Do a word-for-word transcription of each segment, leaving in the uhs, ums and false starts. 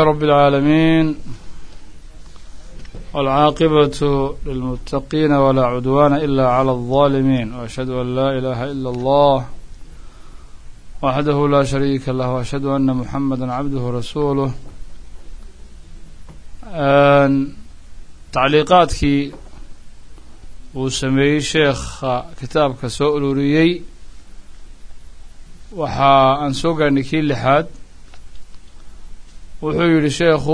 رب العالمين والعاقبة للمتقين ولا عدوان إلا على الظالمين وأشهد أن لا إله إلا الله وحده لا شريك له وأشهد أن محمدا عبده ورسوله. تعليقاتك وسمي شيخ كتابك سؤال ريي وحا أنسوق أنك لحد وحير شيخ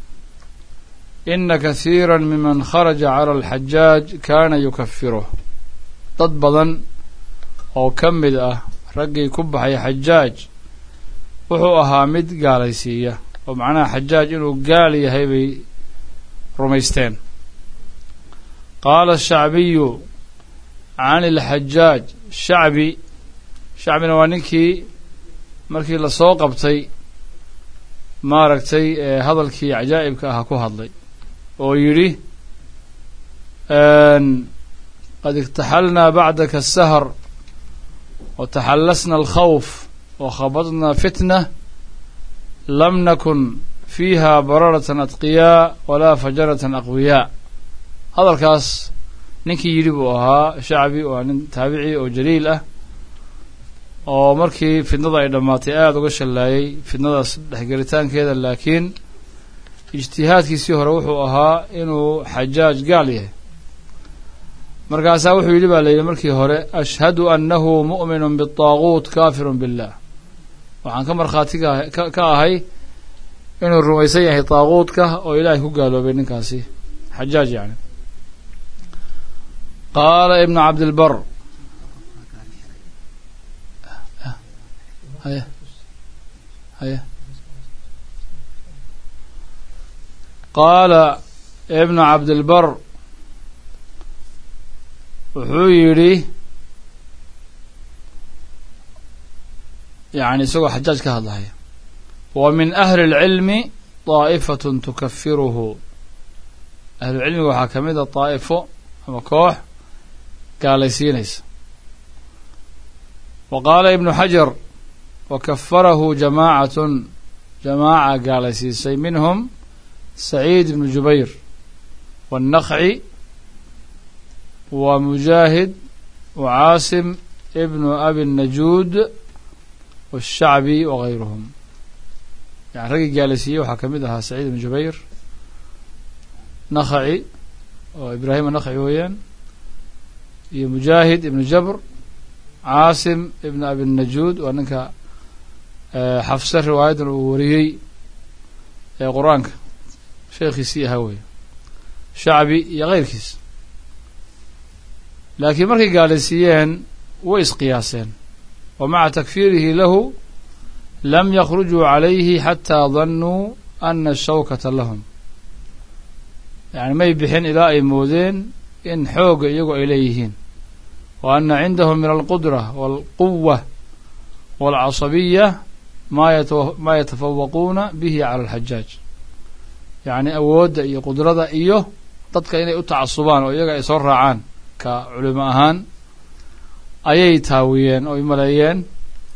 إن كثيرا ممن خرج على الحجاج كان يكفره تطبضا أو كمد رقي كبحي حجاج وحو أهامد قاليسية ومعنى حجاج إنه قال يهيبي رميستين. قال الشعبي عن الحجاج شعبي شعبي نوانيكي مركي لسوق بطي ما ركتي هذا الكي عجائب كأهكو هذلي ويري أن قد اكتحلنا بعدك السهر وتحلسنا الخوف وخبطنا فتنة لم نكن فيها بررة أتقياء ولا فجرة أقوياء. هذا الكاس نكي يريبوها شعبي وأن تابعي وجليل أه ومركي في النظر إلى ما تأذى وقش الله في النظر حقرتان كذا لكن اجتهاد كيسيه روحه إنه حجاج قاليه مركا ساوحه يلبى لي مركي هوري أشهد أنه مؤمن بالطاغوت كافر بالله وعن كمر خاتك كاهي إنه الرميسية هي طاغوت كه وإلهي هو قالوا بين كاسي حجاج يعني. قال ابن عبد البر هيا هيا قال ابن عبد البر وحيري يعني سوى حجاج كهذا هي ومن أهل العلم طائفة تكفره. أهل العلم وحاكمين الطائفة وكوح قال يسينيس. وقال ابن حجر وكفره جماعة جماعة قال يسيسي منهم سعيد بن جبير والنخعي ومجاهد وعاصم ابن أبي النجود والشعبي وغيرهم. يعني رجل جالسية وحكمتها سعيد بن جبير نخعي وإبراهيم النخعي ويان مجاهد ابن جبر عاصم ابن أبي النجود وأنك حفص رواية وريي قرآنك شيخي سي هوي شعبي غير كيس لكن مركي جالسيين وإس قياسين ومع تكفيره له لم يخرجوا عليه حتى ظنوا أن الشوكة لهم. يعني ما يبحين إلى أي مودين إن حوق يقع إليهين وأن عندهم من القدرة والقوة والعصبية ما ما يتفوقون به على الحجاج. يعني أود أي قدرة إيه تدك إني أتعصبان ويقع يسرعان كعلماء أي تاويين أو ملايين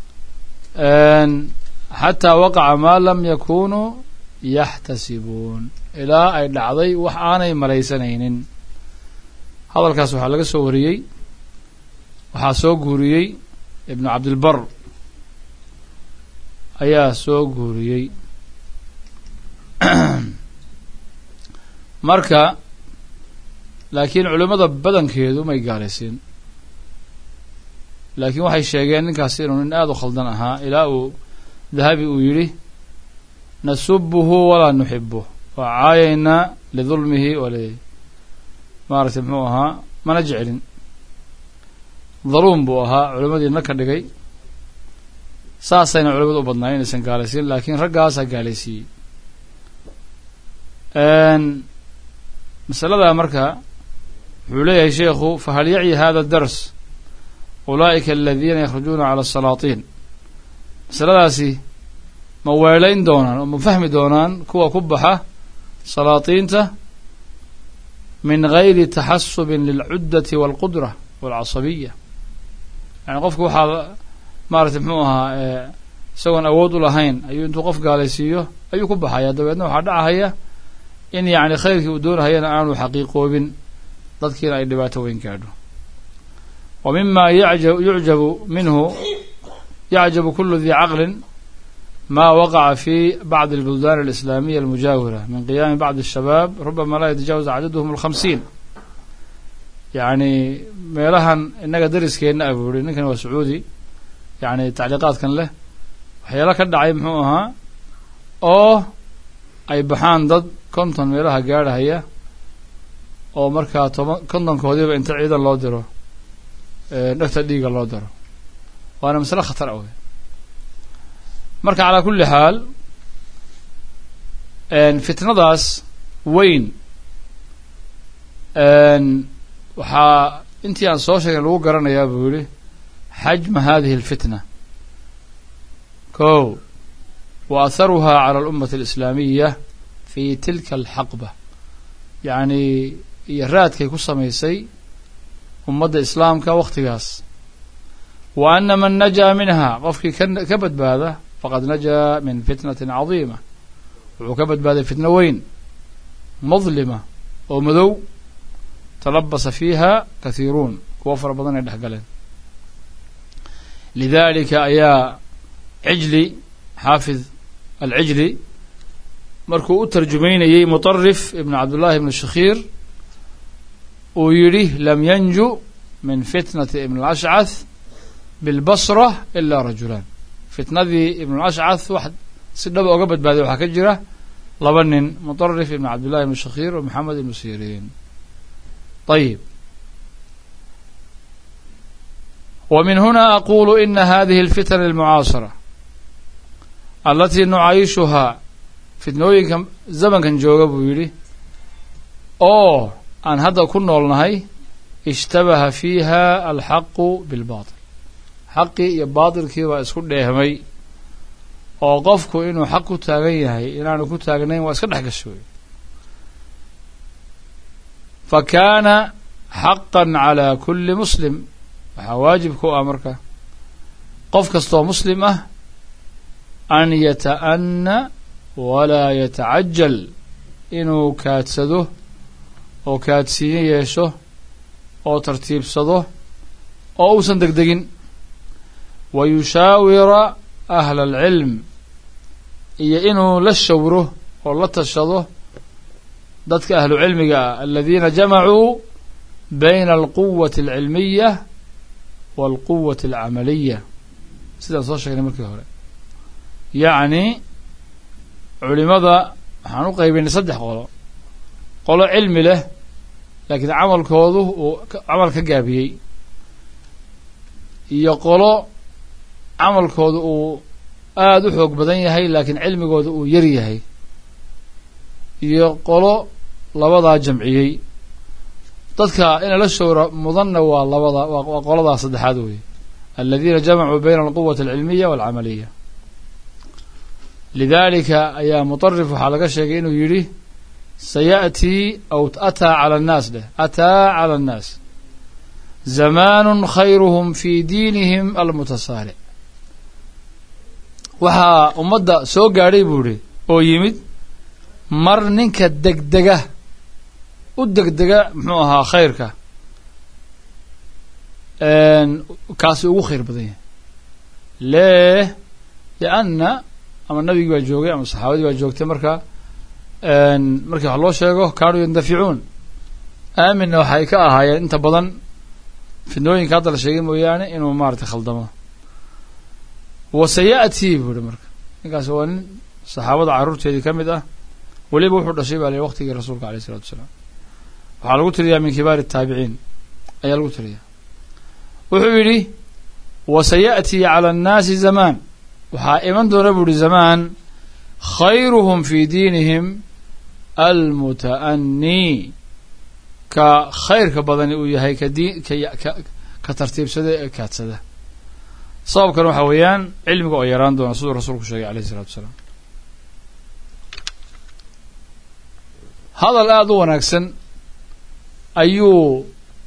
حتى وقع ما لم يكونوا يحتسبون إلى أي لعضي وحاني ملايسنين. هذا الكاس وحلق سوريي وحاسوق هوريي ابن عبد البر أيا سوق هوريي مركا لكن علماء بدن كيدو ما يقارسين لكن waxay sheegeen ninkaasina in aad u khaldan ahaa ilaa uu dhahabi uu yiri nasubbuhu wala nuhibbu wa aayna li dhulmihi wa li maartay muxuu ahaa mana jecelin dharum buu ahaa culimadii marka dhigay saasayna culimadu u badnaayeen insan gaalaysiin laakiin raggaas gaalaysiin een masalada marka wuxuu leeyahay sheekhu fa hal ya'i hada ad-dars أولئك الذين يخرجون على السلاطين. سلاسي موالين دونان ومفهم دونان كوا كبحة سلاطينته من غير تحسب للعدة والقدرة والعصبية. يعني قفك وحا مارت محوها isagoon awood u lahayn ayuu intuu qof gaalaysiiyo ayuu ku baxaya dabeedna waxaa dhacahaya in yacni khayrkii uu doonahayana aanu xaqiiqoobin dadkiina ay dhibaato weyn gaadho wa mima yucjabu minhu yacjabu kullu dii caqlin ma waqaca fi bacdi albuldan alislamiya almujaawira min qiyaami bacdi الshabaab rubama laa yatajawaz cadaduhum alkhamsiin yacni meelahan innaga dariskeenna a buu yihi ninkan waa sacuudi yacni tacliiqaadkan leh waxyaala ka dhacay muxuu ahaa oo ay baxaan dad konton meelaha gaadhahaya oo markaa toban kontonkoodiiba inta ciidan loo diro dhegta dhiiga loo diro waana masale khatar awey marka calaa kulli xaal fitnadaas weyn waxaa intii aan soo sheegay lagu garanayaa buu yihi xajma hadihi alfitna ko wa atharuha cala alummati alislaamiya fi tilka alxaqba yacni iyo raadkay ku samaysay ummadda islaamka waktigaas wa ana man najaa minha qofkii ka ka badbaada faqad najaa min fitnatin cadiima wuxuu ka badbaaday fitno weyn mudlima oo madow talabasa fiiha kathiiruun kuwa fara badan ay dhex galeen lidalika ayaa cijli xaafid alcijli markuu u tarjumaynayey muطarif ibn cabdullahi ibn shakhiir uu yidhi lam yanju min fitnati ibn alashcath bilbasra ilaa rajulaan fitnadii ibn alashcath wax si dhaba oga badbaaday waxaa ka jira laba nin muطarif ibn cabdullahi ibn shakhiir wa moxamed ibn sirin طيب ومن هنا أقول إن هذه الفتن المعاصرة التي نعيشها fitnooyinka zamankan jooga buu yidhi oo aan hadda ku noolnahay ishtabaha fiiha alxaqu bilbaatil xaqii iyo baatilkii baa isku dheehmay oo qofku inuu xaq ku taagan yahay inaanu ku taagnayn waa iska dhex gashoy fa kaana xaqan calaa kulli muslim waxaa waajib ku ah marka qof kastoo muslim ah an yata'anna walaa yatacajal inuu kaadsado oo kaadsiinyo yeesho oo tartiibsado oo uusan degdegin wa yushaawira ahla alcilm iyo inuu la shawro oo la tashado dadka ahlu cilmiga ah aladiina jamacuu bayna alquwati alcilmiya waalquwati alcamaliya sidaan soo sheegnay markii hore yacni culimada waxaan u qaybaynay saddex qolo qolo cilmi leh laakiin camalkoodu uu camal ka gaabiyey iyo qolo camalkoodu uu aada u xoog badan yahay laakiin cilmigooda uu yar yahay iyo qolo labadaa jamciyey dadka ina la showra mudanna waa labada waa qoladaa saddexaad weeye aladiina jamacuu bayna alquwati alcilmiya waalcamaliya lidalika ayaa muطarif waxaa laga sheegay inuu yidhi sayaأtii aw ataa calى الnaas dheh ataa calى الnaas zamaanu khayruhum fi diinihim almutasaaric waxaa ummadda soo gaadhay buu ihi oo yimid mar ninka degdega u degdega muxuu ahaa khayrka kaasi ugu khayr badan yahay leh lianna ama nabigii baa joogay ama saxaabadii baa joogtay marka markii wax loo sheego kaanuu yandaficuun aaminna waxay ka ahaayeen inta badan fidnooyinka hadda la sheegay mooyaane inuu maaragtay khaldamo wa sayaأtii buu ihi marka ninkaas waa nin saxaabada carruurteedii ka mid ah weliba wuxuu dhashay baa la waqtigii rasuulka alayh الsalatu wasalaam waxaa lagu tiriyaa min kibaari الtaabiciin ayaa lagu tiriyaa wuxuu yidhi wa sayaأtii calى الnaasi zamaan waxaa iman doona buu ihi zamaan khayruhum fi diinihim almuta'anii ka khayrka badani uu yahay ka diin ka ka tartiibsada ee kaadsada sababkan waxaa weeyaan cilmiga oo yaraan doona siduu rasuulku sheegay alayh الsalatu wasalaam hadal aada u wanaagsan ayuu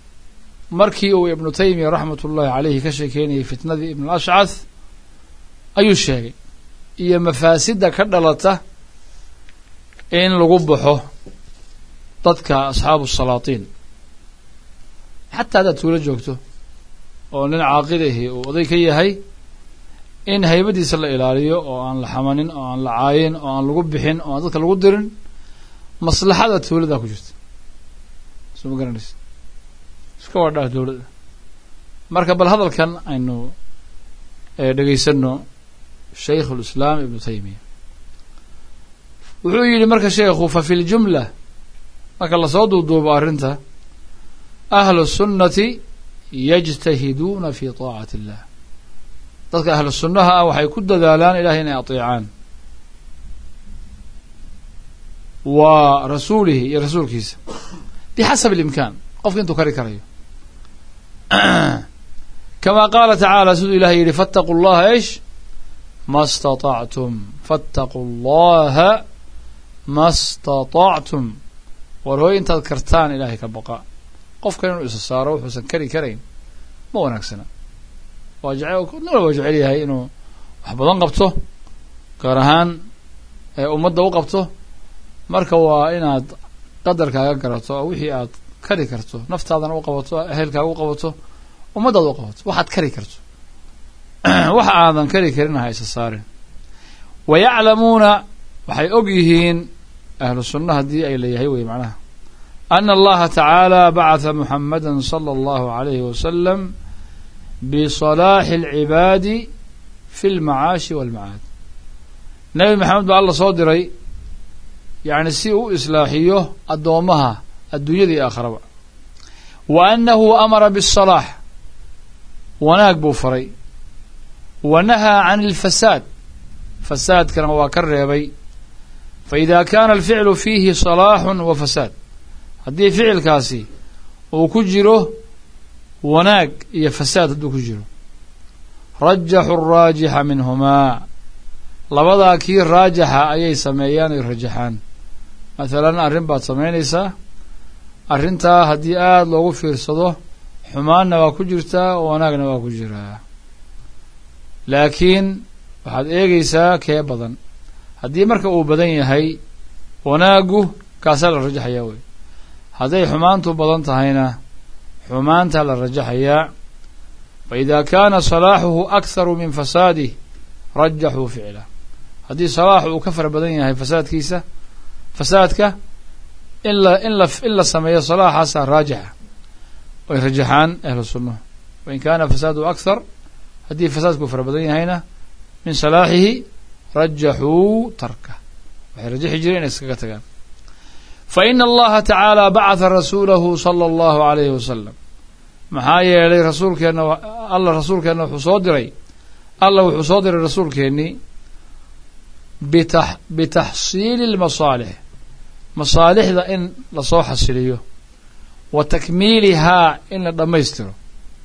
markii uu ibnu taymiya raxmat ullahi caleyhi ka sheekeynayay fitnadii ibn alashcath ayuu sheegay iyo mafaasida ka dhalata in lagu baxo dadka asxaabu salaatiin xataa haddaad tuulo joogto oo nin caaqil ahi uu oday ka yahay in haybadiisa la ilaaliyo oo aan la xamanin oo aan la caayin oo aan lagu bixin oo aan dadka lagu dirin maslaxada tuulada ku jirta soo ma garanaysa iska wadhaa dawladda marka bal hadalkan aynu dhegaysano shaykhu lislaam ibnu taymiya wuxuu yidhi marka sheekhu fa fi ljumla marka lasoo duuduubo arrinta ahlu sunnati yajtahiduuna fi taacati illah dadka ahlu sunnaha ah waxay ku dadaalaan ilahay inay ateecaan wa rasuulihi iyo rasuulkiisa bixasabi اlimkaan qofka intuu kari karayo kama qaala tacaala siduu ilahay yidhi faاtaquu llaha ish ma staطactum faاtaquu llaha ma staطactum war hooy intaad kartaan ilahay ka baqa qofka inuu isa saaro wuxuusan kari karayn ma wanaagsana waa jecel nala waa jecel yahay inuu wax badan qabto gaar ahaan ummadda u qabto marka waa inaad qadarkaaga garato oo wixii aad kari karto naftaadana u qabato ehelkaaga u qabato ummaddaada u qabato waxaad kari karto waxa aadan kari karin ha isa saarin wayaclamuuna waxay og yihiin ahlu sunna haddii ay leeyahay wey macnaha ana allaha tacaala bacatha muxamada sala allahu alayhi wasalam bisalaaxi alcibaadi fi lmacaashi walmacaad nebi maxamed baa alla soo diray yacni si u islaaxiyo addoommaha adduunyada iyo aakharaba wa annahu amara biالsalaax wanaag buu faray wa nahaa can اlfasaad fasaadkana waa ka reebay faida kaana alficlu fiihi salaaxun wa fasaad haddii ficilkaasi uu ku jiro wanaag iyo fasaad hadduu ku jiro rajaxu الraajixa minhumaa labadaa kii raajaxa ayay sameeyaan ay rajaxaan mathalan arrin baad samaynaysaa arrintaa haddii aada loogu fiirsado xumaanna waa ku jirtaa wanaagna waa ku jiraa laakiin waxaad eegaysaa kee badan haddii marka uu badan yahay wanaaggu kaasaa la rajaxayaa wey hadday xumaantu badan tahayna xumaantaa la rajaxayaa fa idaa kaana salaaxuhu akharu min fasaadih rajaxuu ficlah haddii salaaxu uu ka fara badan yahay fasaadkiisa fasaadka in la in la in la sameeyo salaaxaasaa raajixa way rajaxaan ahlu sunnahu wain kaana fasaadu akhar haddii fasaadku fara badan yahayna min salaaxihi rajaxuu tarka waxay rajaxi jireen inay iskaga tagaan fa ina allaha tacaala bacatha rasuulahu sala allahu alayhi wasalam maxaa yeelay rasuulkeenna alla rasuulkeenna wuxuu soo diray alla wuxuu soo diray rasuulkeennii bita bitaxsiili lmasaalix masaalixda in lasoo xasiliyo wa takmiilihaa in la dhammaystiro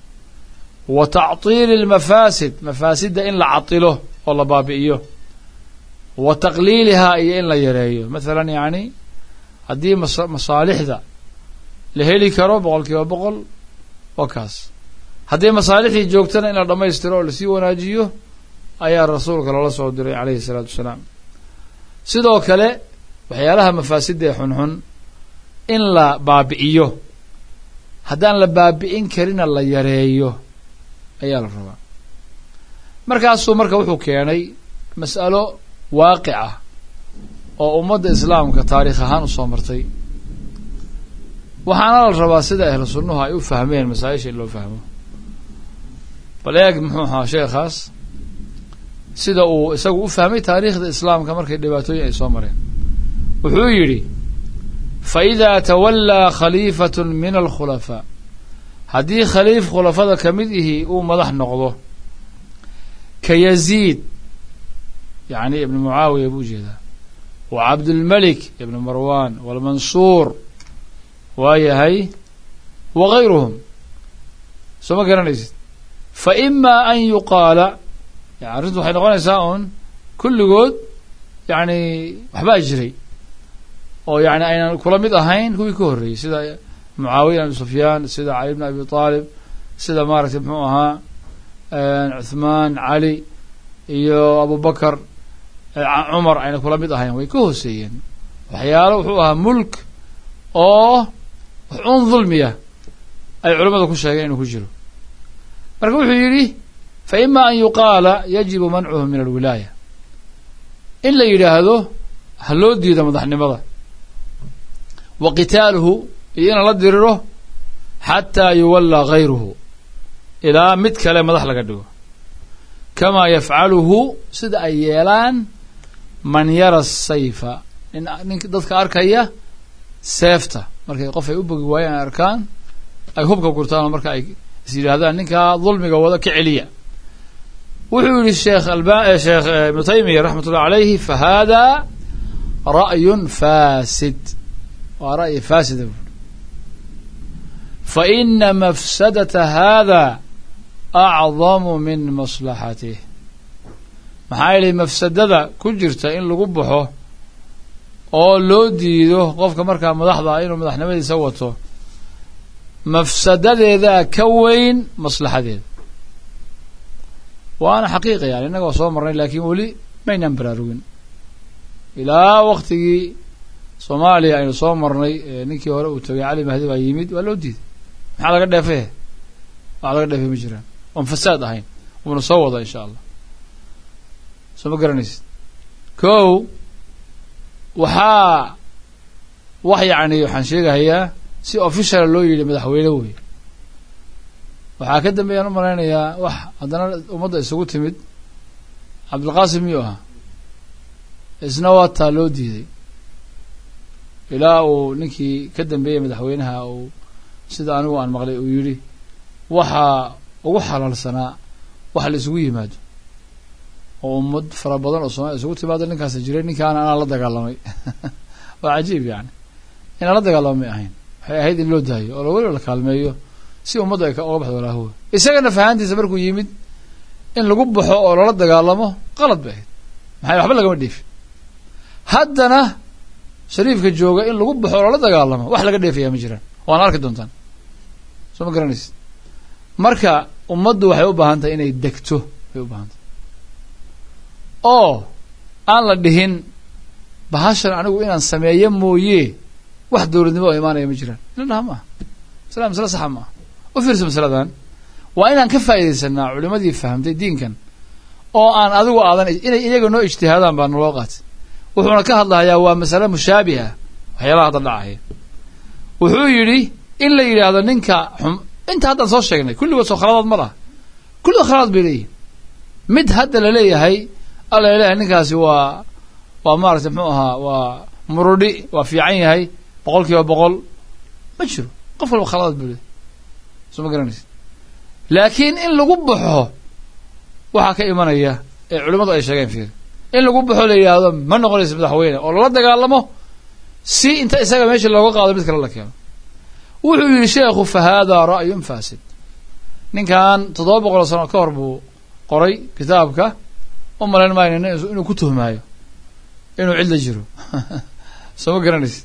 wa tactiili lmafaasid mafaasidda in la catilo oo la baabi'iyo wa taqliilihaa iyo in la yareeyo mathalan yacni haddii mas masaalixda la heli karo boqol kiiba boqol waa kaas haddii masaalixdii joogtana in la dhammaystiro oo lasii wanaajiyo ayaa rasuulka loola soo diray calayhi isalaatu wassalaam sidoo kale waxyaalaha mafaasidda ee xunxun in la baabi'iyo haddaan la baabi'in karina la yareeyo ayaa la rabaa markaasuu marka wuxuu keenay mas'alo waaqic ah oo ummadda islaamka taariikh ahaan u soo martay waxaana la rabaa sida ahlu sunnuhu ay u fahmeen masaa-isha in loo fahmo bal eeg muxuu ahaa sheekhaas sida uu isagu u fahmay taariikhda islaamka markay dhibaatooyin ay soo mareen wuxuu yidhi fa idaa tawallaa khaliifatu min alkhulafaa haddii khaliif khulafada ka mid ihi uu madax noqdo ka yaziid yacni ibnu mucaawiya buu jeedaa wa cabdulmelik ibnu marwan walmansuur waa yahay wa gayruhum soo ma garanaysid fa imaa an yuqaala yani arrintu waxay noqonaysaa un kulligood yacni waxbaa jiray oo yani aynan kula mid ahayn kuwii ka horreeyey sida mucaawiya abi sufyaan sida cali bn abi aalib sida maaragtay muxuu ahaa cuthmaan cali iyo abubakar cumar ayna kula mid ahayn way ka hooseeyeen waxyaalo wuxuu ahaa mulk oo wax uun dulmiya ay culimmada ku sheegeen inuu ku jiro marka wuxuu yidhi fa ima an yuqaala yajibu mancuhu min alwilaaya in la yidhaahdo ha loo diido madaxnimada wa qitaaluhu iyo in la diriro xataa yuwallaa gayruhu ilaa mid kale madax laga dhigo kamaa yafcaluhu sida ay yeelaan man yara sayfa in ninka dadka arkaya seefta markay qof ay u bogi waayeen ay arkaan ay hubka gurtaan oo marka ay is yidhaahdaan ninkaa dulmiga wada ka celiya wuxuu yihi sheekh alba sheekh ibnu taymiya raxmat ullah calayhi fa hada ra'yun fasid waa ra'yi faasida fa ina mafsadata hada acdamu min maslaxatih maxaa yeelay mafsadada ku jirta in lagu baxo oo loo diido qofka markaa madaxda ah inuu madaxnimadiisa wato mafsadadeedaa ka weyn maslaxadeeda waana xaqiiqa yani innagoo soo marnay laakiin weli maynaan baraarugin ilaa waktigii soomaaliya aynu soo marnay ninkii hore uu tagay cali mahdi baa yimid waa loo diiday maxaa laga dheefay wax laga dheefay ma jiraan oon fasaad ahayn wuuna soo wada insha allah soo ma garanaysid kow waxaa wax yacni waxaan sheegahayaa si officiala loo yidhi madaxweyne wey waxaa ka dambeeyaan u malaynayaa wax haddana ummadda isugu timid cabdilqaasim miyuu ahaa isna waa taa loo diiday ilaa uu ninkii ka dambeeyey madaxweynaha uu sida anigu aan maqlay uu yidhi waxaa ugu xalaalsanaa wax la isugu yimaado oo ummad fara badan oo soomaliya isugu timaado ninkaasa jiray ninkaana anaa la dagaalamay waa cajiib yani inaan la dagaalamo may ahayn waxay ahayd in loo daayo oo weliba la kaalmeeyo si ummaddu ay oga baxdo walaahuwa isagana fahantiisa markuu yimid in lagu baxo oo lala dagaalamo qalad bay ahayd maxay waxba lagama dheefin haddana shariifka jooga in lagu baxo oo lala dagaalamo wax laga dheefaya ma jiraan waana arki doontaan soo ma garanaysid marka ummaddu waxay u baahan tahay inay degto bay u baahan tahay oo aan la dhihin bahashan anigu inaan sameeyo mooye wax dawladnimo oo imaanaya ma jiraan ila dhaha maaha masala masale saxa maaha u fiirsa masaladan waa inaan ka faa'iidaysanaa culimadii fahamtay diinkan oo aan adigu aadan inay iyaga noo ijtihaadaan baa naloo qaatay wuxuuna ka hadlahayaa waa masale mushaabiha waxyaalaha hadda dhacaya wuxuu yidhi in la yidhaahdo ninka xum inta haddaan soo sheegnay kulligood soo khaladaad ma laha kulligood khaladaad bay leeyihin mid hadda la leeyahay alla ilahay ninkaasi waa waa maaragtay muxuu ahaa waa murudhi waa fiican yahay boqol kiiba boqol ma jiro qof walba khaladaad buu leeyahy soo ma garanaysa laakiin in lagu baxo waxaa ka imanaya ee culimmadu ay sheegeen fiir in lagu baxo la yidhaahdo ma noqonaysa madaxweyne oo lala dagaalamo si inta isaga meesha looga qaado mid kale la keeno wuxuu yidhi sheekhu fa haadaa ra'yun faasid ninkan toddoba boqol oo sano ka hor buu qoray kitaabka u malayn maayo inuu ku tuhmaayo inuu cid la jiro soo ma garanaysid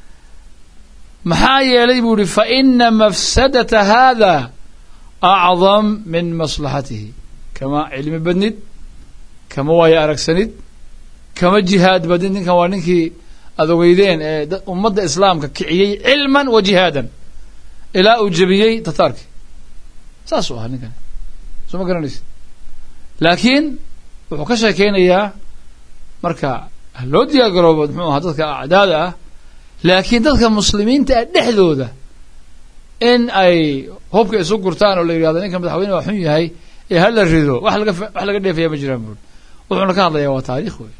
maxaa yeelay buu yihi fa ina mafsadata hada acdam min maslaxatihi kama cilmi badnid kama waayo aragsanid kama jihaad badnid ninkan waa ninkii aada ogeydeen ee ummadda islaamka kiciyey cilman wa jihaadan ilaa uu jebiyey tataarkii saasuu ahaa ninkan soo ma garanaysid laakiin wuxuu ka sheekeynayaa marka loo diyaar garoobo muxuu ahaa dadka acdaada ah laakiin dadka muslimiinta ah dhexdooda in ay hubka isu gurtaan oo la yidhahdo ninka madaxweyne waa xun yahay ee hala rido wax laga wax laga dheefaya ma jiraan buuri wuxuuna ka hadlayaa waa taariikh wey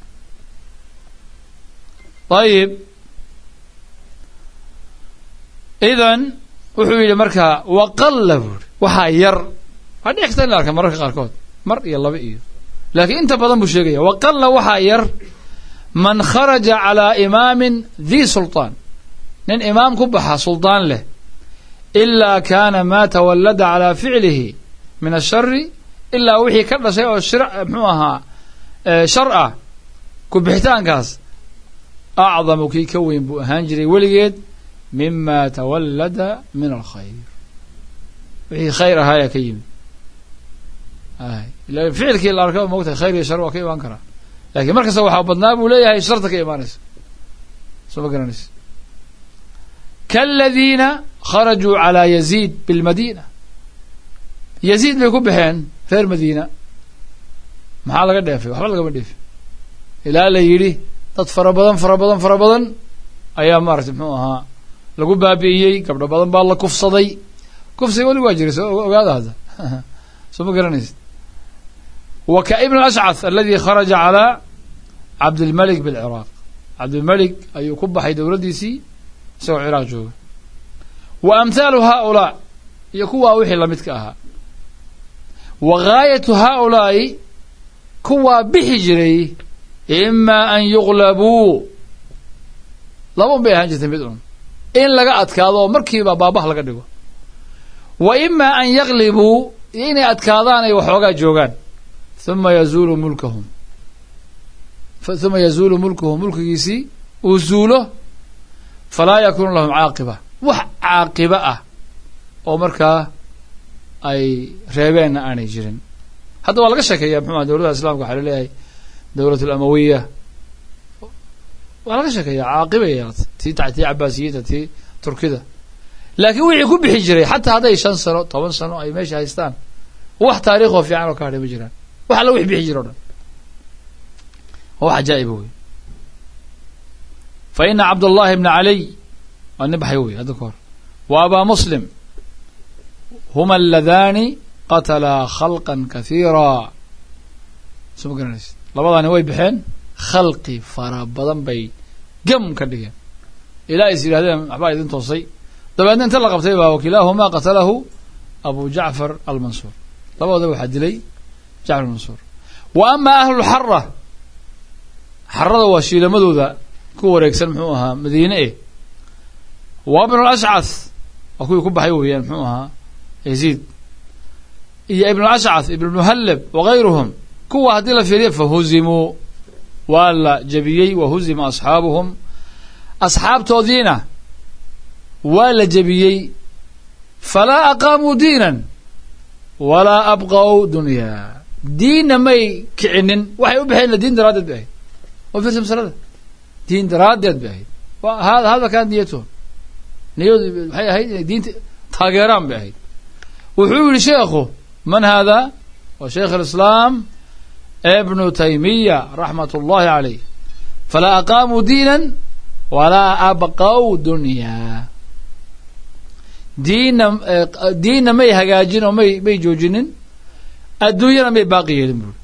ayib idan wuxuu yidhi marka waqalla buuri waxaa yar waxaa dhici karta in la arka mararka qaarkood mar iyo laba iyo laakiin inta badan buu sheegaya waqalla waxaa yar man kharaja calaa imaamin dhi sulطaan nin imaam ku baxa suldaan leh ilaa kaana maa tawallada calaa ficlihi min ashari ilaa wixii ka dhashay oo shir muxuu ahaa shar ah ku bixitaankaas acdamu kii ka weyn buu ahaan jiray weligeed mima tawallada min alkhayr wixii khayr ahaayaa ka yimid ay ila ficilkii la arko moogta khayr iyo shar waa ka iman kara laakiin markasta waxa badnaa buu leeyahay sharta ka imaanaysa soo garanaysa kalladina kharaju ala yazid bil madina yazid bay ku baxeen reer madiina maxaa laga dheefay waxba laga ma dheefin ilaa la yiri dad fara badan fara badan fara badan ayaa maartay muxuu ahaa lagu baabi'iyay gabdho badan baa la kufsaday kufsi wali waa jiray soo ogaada hada soo ma garanaysa wa ka ibn al-ash'ath alladhi kharaja ala abd al-malik bil iraq abd al-malik ayuu ku baxay dawladiisii soo iraq jooga wa amthalu haula yakuwa wixii la midka ahaa wa ghayatu haula kuwa bixi jiray imma an yughlabu laba bay ahaan jirtay mid un in laga adkaado markiiba baabaha laga dhigo wa imma an yaghlibu inay adkaadaan ay waxoogaa joogaan thumma yazulu mulkuhum thumma yazulu mulkuhum mulkigiisi uzulo falaa yakunu lahum caaqiba wax caaqiba ah oo markaa ay reebeenna aanay jirin hadda waa laga sheekeeyaa muxuu ahaa dawladda islaamka waxaa laleeyahay dawlatu alamawiya waa laga sheekeeyaa caaqiba yeelatay tii tii cabaasiyada tii turkida laakiin wixii ku bixi jiray xataa hadday shan sano toban sano ay meesha haystaan wax taariikh oo fiican oo ka hadhay ma jiraan wax alla wixii bixi jiro dhan wax ajaa'ib wey fa ina cabdullahi ibna caliy waa nin baxay wey hadda ka hor wa abaa muslim huma alladani qatalaa khalqan kathiira soo ma garanaysid labadaani way baxeen khalqi fara badan bay gam ka dhigeen ilaa is yidhahdeen waxbaa idin toosay dabeedna inta la qabtay baa wakilaahumaa qatalahu abu jacfar almansuur labadooda waxaa dilay jacfar almansuur wa ama ahlu lxara xarada waa shiilamadooda ku wareegsan muxuu ahaa madiine eh wa ibnu al-ashcath waa kuwii ku baxay weeyaan muxuu ahaa yaziid iyo ibnu al-ashcath ibnu muhallab wagayruhum kuwa haddii la fiiriyo fahuzimuu waa la jabiyey wahuzima asxaabuhum asxaabtoodiina waa la jabiyey falaa aqaamuu diinan walaa abqaw dunyaa diinna may kicinin waxay u baxeen diin daraaddeed bay ahayd oo fiirsa masalada diin daraaddeed bay ahayd hada hada kaan niyatuhum niyadu waxay ahayd inay diinta taageeraan bay ahayd wuxuu yihi sheekhu man hada wa shaykh alislaam ibnu taymiya raxmat ullahi calayh falaa aqaamuu diinan walaa abqaw dunyaa diinna diinna may hagaajin oo may may joojinin adduunyana may baaqi yeelin buuri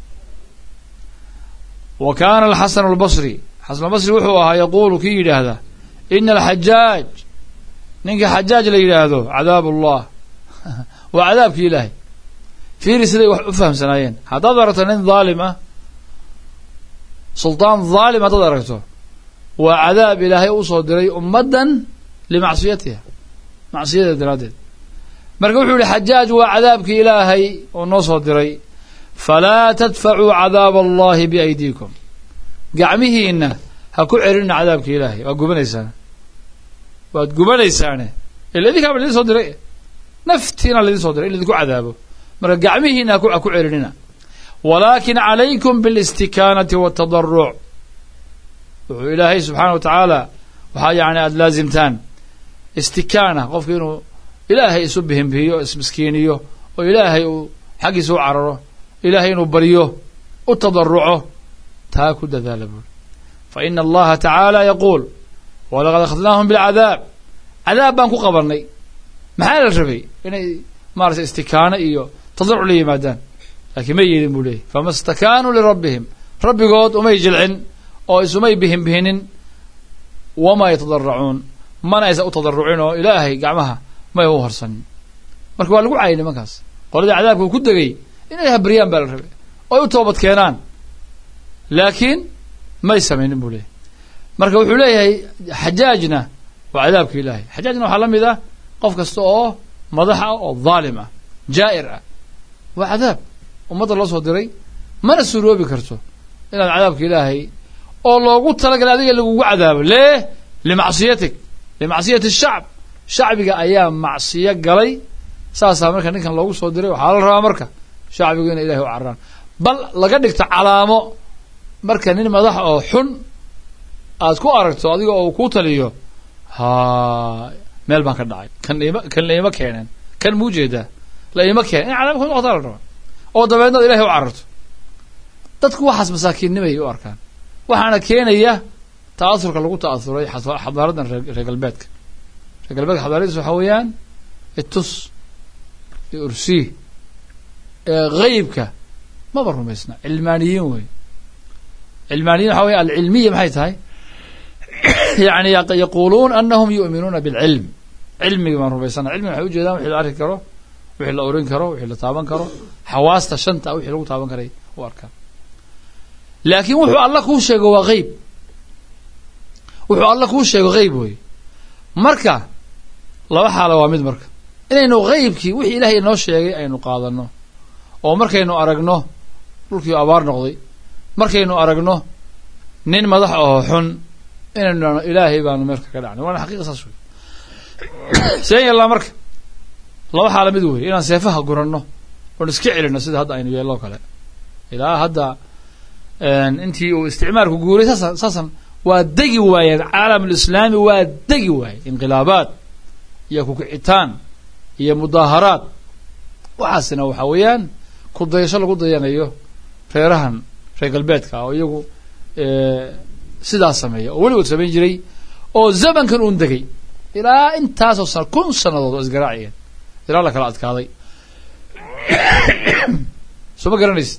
wa kaana alxasan albasri xasan albasri wuxuu ahaa yaquulu kii yidhaahda ina alxajaaj ninka xajaaj la yidhaahdo cadaab ullah waa cadaabkii ilaahay fiiri siday wax u fahamsanaayeen haddaad aragto nin dhaalim ah sultaan dhaalim haddaad aragto waa cadaab ilaahay u soo diray ummaddan limacsiyatiha macsiyada daraaddeed marka wuxuu yihi xajaaj waa cadaabkii ilaahay oo noo soo diray falaa tadfacuu cadaab allahi biaydiikum gacmihiina ha ku celina cadaabkii ilaahay waad gubanaysaan waad gubanaysaane ila idinkaaba laidin soo diray naftiina laidin soo diray in laidinku cadaabo marka gacmihiina ha ku celinina walaakin calaykum bilistikaanati waatadaruc wuxuu ilaahay subxaana wa tacaala waxaa yani aada laazimtaan istikaana qofka inuu ilaahay isu bihinbihiyo ismiskiiniyo oo ilaahay uu xaggiisa u cararo ilaahay inuu baryo u tadaruco taa ku dadaala buuri fa ina allaha tacaala yaquul walaqad akhadnaahum bilcadaab cadaab baan ku qabanay maxaa la rabay inay maaragtay istikaano iyo tadaruc la yimaadaan laakiin may yeelin buu leeyay fama stakaanuu lirabbihim rabbigood umay jilcin oo isumay bihinbihinin wamaa yatadaracuun mana aysan u tadarucin oo ilaahay gacmaha may u horsanin marka waa lagu caayay nimankaas qoladii cadaabka ku degay inay habriyaan baa la rabay oy u toobad keenaan laakiin may samaynin buu leeyahay marka wuxuu leeyahay xajaajna waa cadaabka ilaahay xajaajna waxaa la mid ah qof kasta oo madax ah oo dhaalim ah jaa'ir ah waa cadaab ummadda loo soo diray mana suroobi karto inaad cadaabka ilaahay oo loogu talagalay adiga lagugu cadaabo lee limacsiyatik limacsiyati shacb shacbiga ayaa macsiyo galay saasaa marka ninkan loogu soo diray waxaa la rabaa marka shacbigu inay ilaahay u cararaan bal laga dhigto calaamo marka nin madax oo xun aad ku aragto adiga oo ku taliyo ha meel baan ka dhacay kan ima kan leeyma keenan kan muujeeda leeyma keenan in calaamo ku noqotaa la rabo oo dabeedna ilaahay u cararto dadku waxaas masaakiinnimay u arkaan waxaana keenaya ta'asurka lagu ta'asuray xadaaradan reer galbeedka reer galbeedka xadaaradiisa waxa weeyaan itus ursi غيبك ما برمسنا علمانيين وين علمانيين حوالي العلمية ما هي تاي يعني يقولون أنهم يؤمنون بالعلم علمي ما رمسنا علم حيوجد هذا وحيل عارف كرو وحيل أورين كرو وحيل طابن كرو حواس تشنت أو وحيل طابن كري وأركان لكن وحو الله كل شيء جوا غيب وحو الله كل شيء غيب وي مركا الله حاله وامد مركا إنه غيب كي وحي إلهي إنه شيء أي نقاضنه oo markaynu aragno dhulkii abaar noqday markaynu aragno nin madax oo xun inaynu ilaahay baanu meerka ka dhacnay waa xaqiiqo saas weey seen yalla marka laba xaal mid weey inaan seefaha guranno oo iska celino sida hadda aynu yeelo kale ilaa hadda een intii uu isticmaalku guuray saasan saasan waa dagi waayay caalamul islaami waa dagi waayay inqilaabaad iyo ku kicitaan iyo mudaaharaad waxaasina waxa weeyaan ku dayasho lagu dayanayo reerahan reer galbeedka oo iyagu ee sidaas sameeyo oo wali uu sameyn jiray oo zamankan uu dagay ilaa intaas oo sano kun sanadood oo isgaraaciyeen ilaa la kala adkaaday soo garanaysid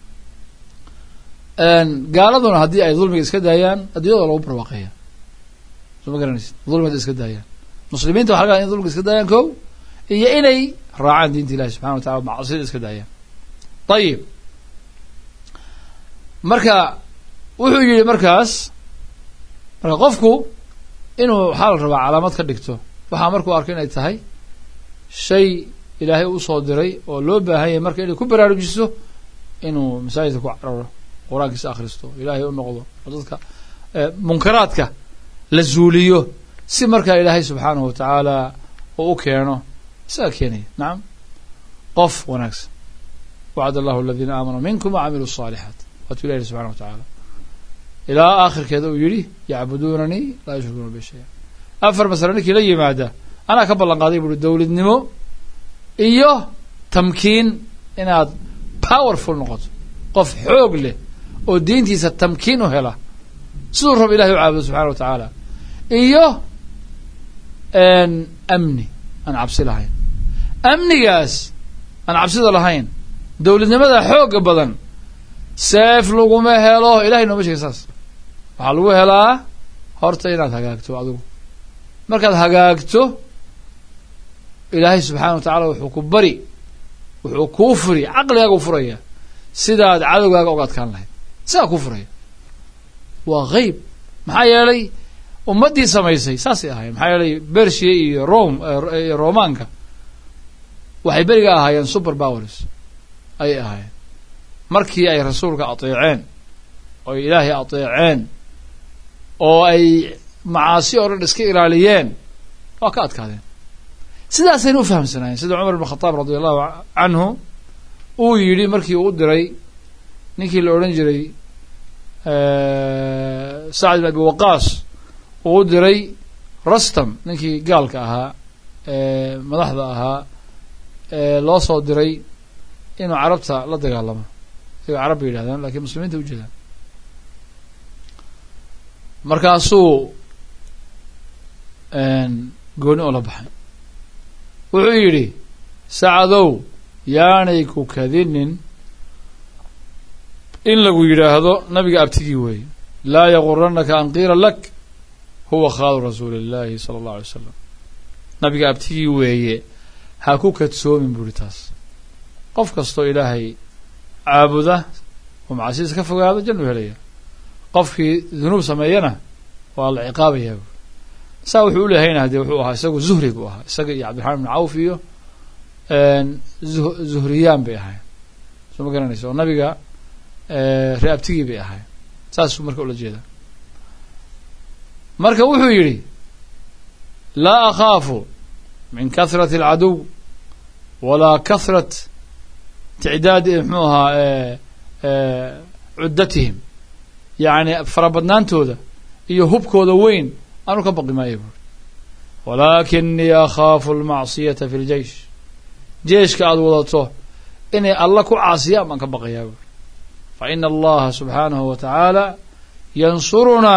een gaaladuna hadii ay dulmiga iska daayaan adiyada lagu barwaaqeeyo soo garanaysid dulmiga iska daayaan muslimiinta waxa laga in dulmiga iska daayaan koow iyo inay raacaan diinta Ilaahay subhanahu wa ta'ala macsiida iska daayaan طيب marka wuxuu yiri markaas marka qofku inuu xal raba calaamad ka dhigto waxa markuu arko inay tahay shay Ilaahay u soo diray oo loo baahan yahay marka inuu ku baraarujiso inuu masaajidka ku cararo quraankiisa akhristo Ilaahay u noqdo dadka munkaraadka la zuuliyo si marka Ilaahay subhanahu wa ta'ala uu keeno ساكني نعم قف ونكس وعد الله الذين آمنوا منكم وعملوا الصالحات وتولى الله سبحانه وتعالى إلى آخر كذا ويري يعبدونني لا يشركون بي شيئا أفر مثلا كي لي ماذا أنا كبر لنقاضي بقول الدولة النمو إيوه تمكين إن هذا powerful نقط قف حوق له ودين تيسا تمكين وهلا سور رب إله يعبد سبحانه وتعالى إيوه أن أمني أنا عبسي لهين أمني جاس أنا عبسي لهين دولة ماذا حوق بدن سيف لغو ما هلا إلهي نو مش قصص حلو هلا هرتين هجاكتو عدو مركز هجاكتو إلهي سبحانه وتعالى وحكم بري وحكوفري عقل يا كفرية سيداد عدو يا قاد كان له سا كفرية وغيب محيا لي ومدي سميسي ساسي هاي محيا لي برشي روم رومانكا waxay bariga ahaayeen super powers ay ahaayeen markii ay rasuulka ateeceen oo ilaahay ateeceen oo ay macaasi oo dhan iska ilaaliyeen waa ka adkaadeen sidaas ay u fahamsanayeen sida Umar ibn Khattab radiyallahu anhu uu yiri markii uu diray ninkii la oran jiray ee Sa'd ibn Abi Waqqas uu diray Rastam ninkii gaalka ahaa ee madaxda ahaa loo soo diray inuu carabta la dagaalamo ay carab yiraahdaan laakiin muslimiinta u jeedaan markaasuu een gooni oo la baxay wuxuu yiri saacadow yaanay ku kadinin in lagu yiraahdo nabiga abtigii way la yaghurranaka an qira lak huwa khaalu rasuulillahi sallallahu alayhi wasallam nabiga abtigii weeye ha ku kadsoomin buritaas qof kasto ilaahay caabuda oo macaasiis ka fogaado janno helaya qofkii dunuub sameeyana waa la ciqaabaya saa wuxuu leeyahay hadii wuxuu ahaa isagu zuhrigu ahaa isaga iyo Abdurrahman ibn Auf iyo een zuhriyaan bay ahaa soo ma garanayso nabiga ee reebtigii bay ahaa saas marka ula jeeda marka wuxuu yiri la akhafu من كثرة العدو ولا كثرة تعداد محوها عدتهم يعني فربضنان تودا يهب كودا وين أنا كبقي ما يقول ولكني أخاف المعصية في الجيش جيش كأد وضعته إني الله كعاصية من كبقي يقول فإن الله سبحانه وتعالى ينصرنا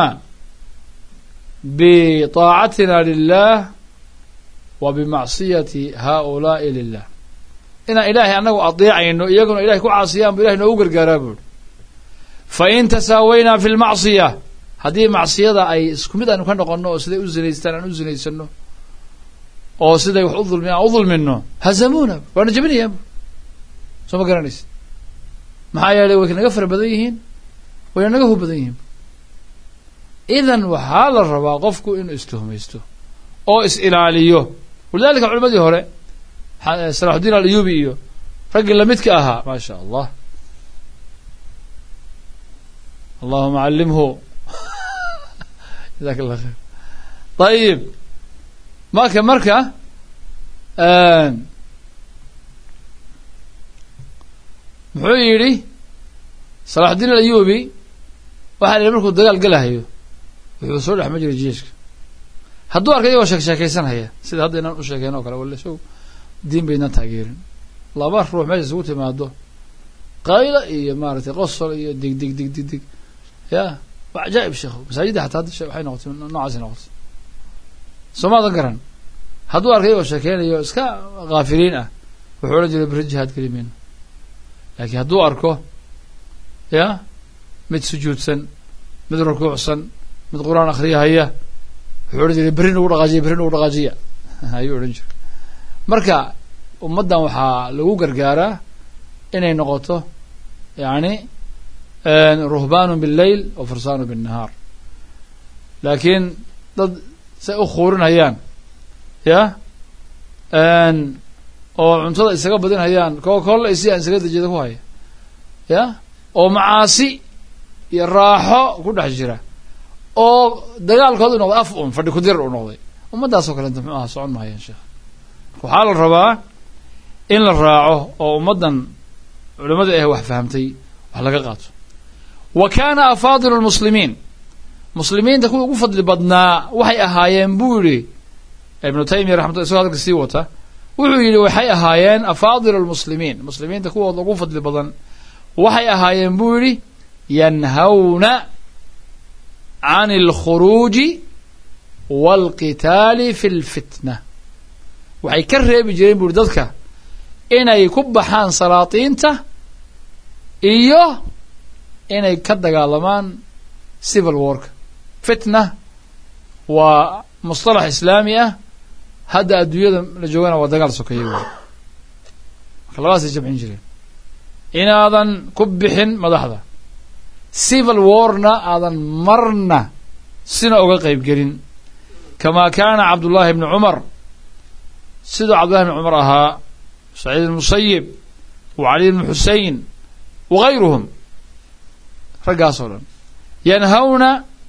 بطاعتنا لله وبمعصية هؤلاء لله إن إلهي أنه أطيع إنه يكون إلهي كعاصيان بإلهي إنه أقر قرابه فإن تساوينا في المعصية هذه معصية أي سكمدة أنه كان نقول سيدي أزني يستنى أزني يسنه أو سيدي يحضل منه أضل منه هزمونا وأنا جبني يا سوما قرانيس محايا لي وكنا نغفر بديهين وينغفر بديهين إذن وحال الربا قفكو إنه استهم يستو أو إسئل عليه ولذلك علماء هؤلاء صلاح الدين الأيوبي رجل لمتك أها ما شاء الله اللهم علمه جزاك الله خير طيب ما كمركة آن محيري صلاح الدين الأيوبي واحد يملكه الدجال قالها هيو ويوصل له مجرى الجيش هدو أركي وشك شاكيسان هي سيد هذا إنه شاكينه وكلا ولا شو دين بيننا تغييرين الله بارك روح مجلس وتي ما هدو قايلة إيه مارتي قصر إيه دق دق دق دق دق يا وعجائب شيخ مساجد حتى هذا الشيء حين نقطة نوعز نقطة سما ذكرن هدو أركي وشاكين يو إسكا غافلين أه وحول جل برج هاد كلمين لكن هدو أركو يا مد سجود سن مد ركوع سن مد قرآن أخريها هي حول جل برين ورقاجي برين ورقاجية هاي ورنج مركا ومدة وحا لو قرقارة إني نقطه يعني رهبان بالليل وفرسان بالنهار لكن ضد سأخورن هيان يا ان او cuntada isaga badan hayaan koo koola isii isaga jeedo ku haya ya oo macaasi iyo raaxo ku dhex jira oo dagaalkoodu noqday af um fadhi ku dir u noqday ummadaas oo kale inta ah socon maayeen sheekh waxa la rabaa in la raaco oo ummadan culimada ay wax fahamtay wax laga qaato wa kana afadilul muslimiin muslimiinta kuwa ugu fadli badnaa waxay ahaayeen buuri ibn Taymiyyah rahmatullahi alayhi wa sallam wata wuxuu yiri waxay ahaayeen afadilul muslimiin muslimiinta kuwa ugu fadli badan waxay ahaayeen buuri yanhauna anil khuruj wal qital fil fitna waxay ka reebi jireen buuri dadka inay ku baxaan salaatiinta iyo inay ka dagaalamaan civil war fitna waa مصطلح إسلامي هذا الدنيا لجوانا ودقال سكيو خلاص يجمعين جرين إن أذن كبحن مدحضة civil warنا أذن مرنا سنة أوقع قيب جرين كما كان عبد الله بن عمر سيد عبد الله بن عمر أها سعيد المسيب وعلي بن حسين وغيرهم رقاصولا ينهون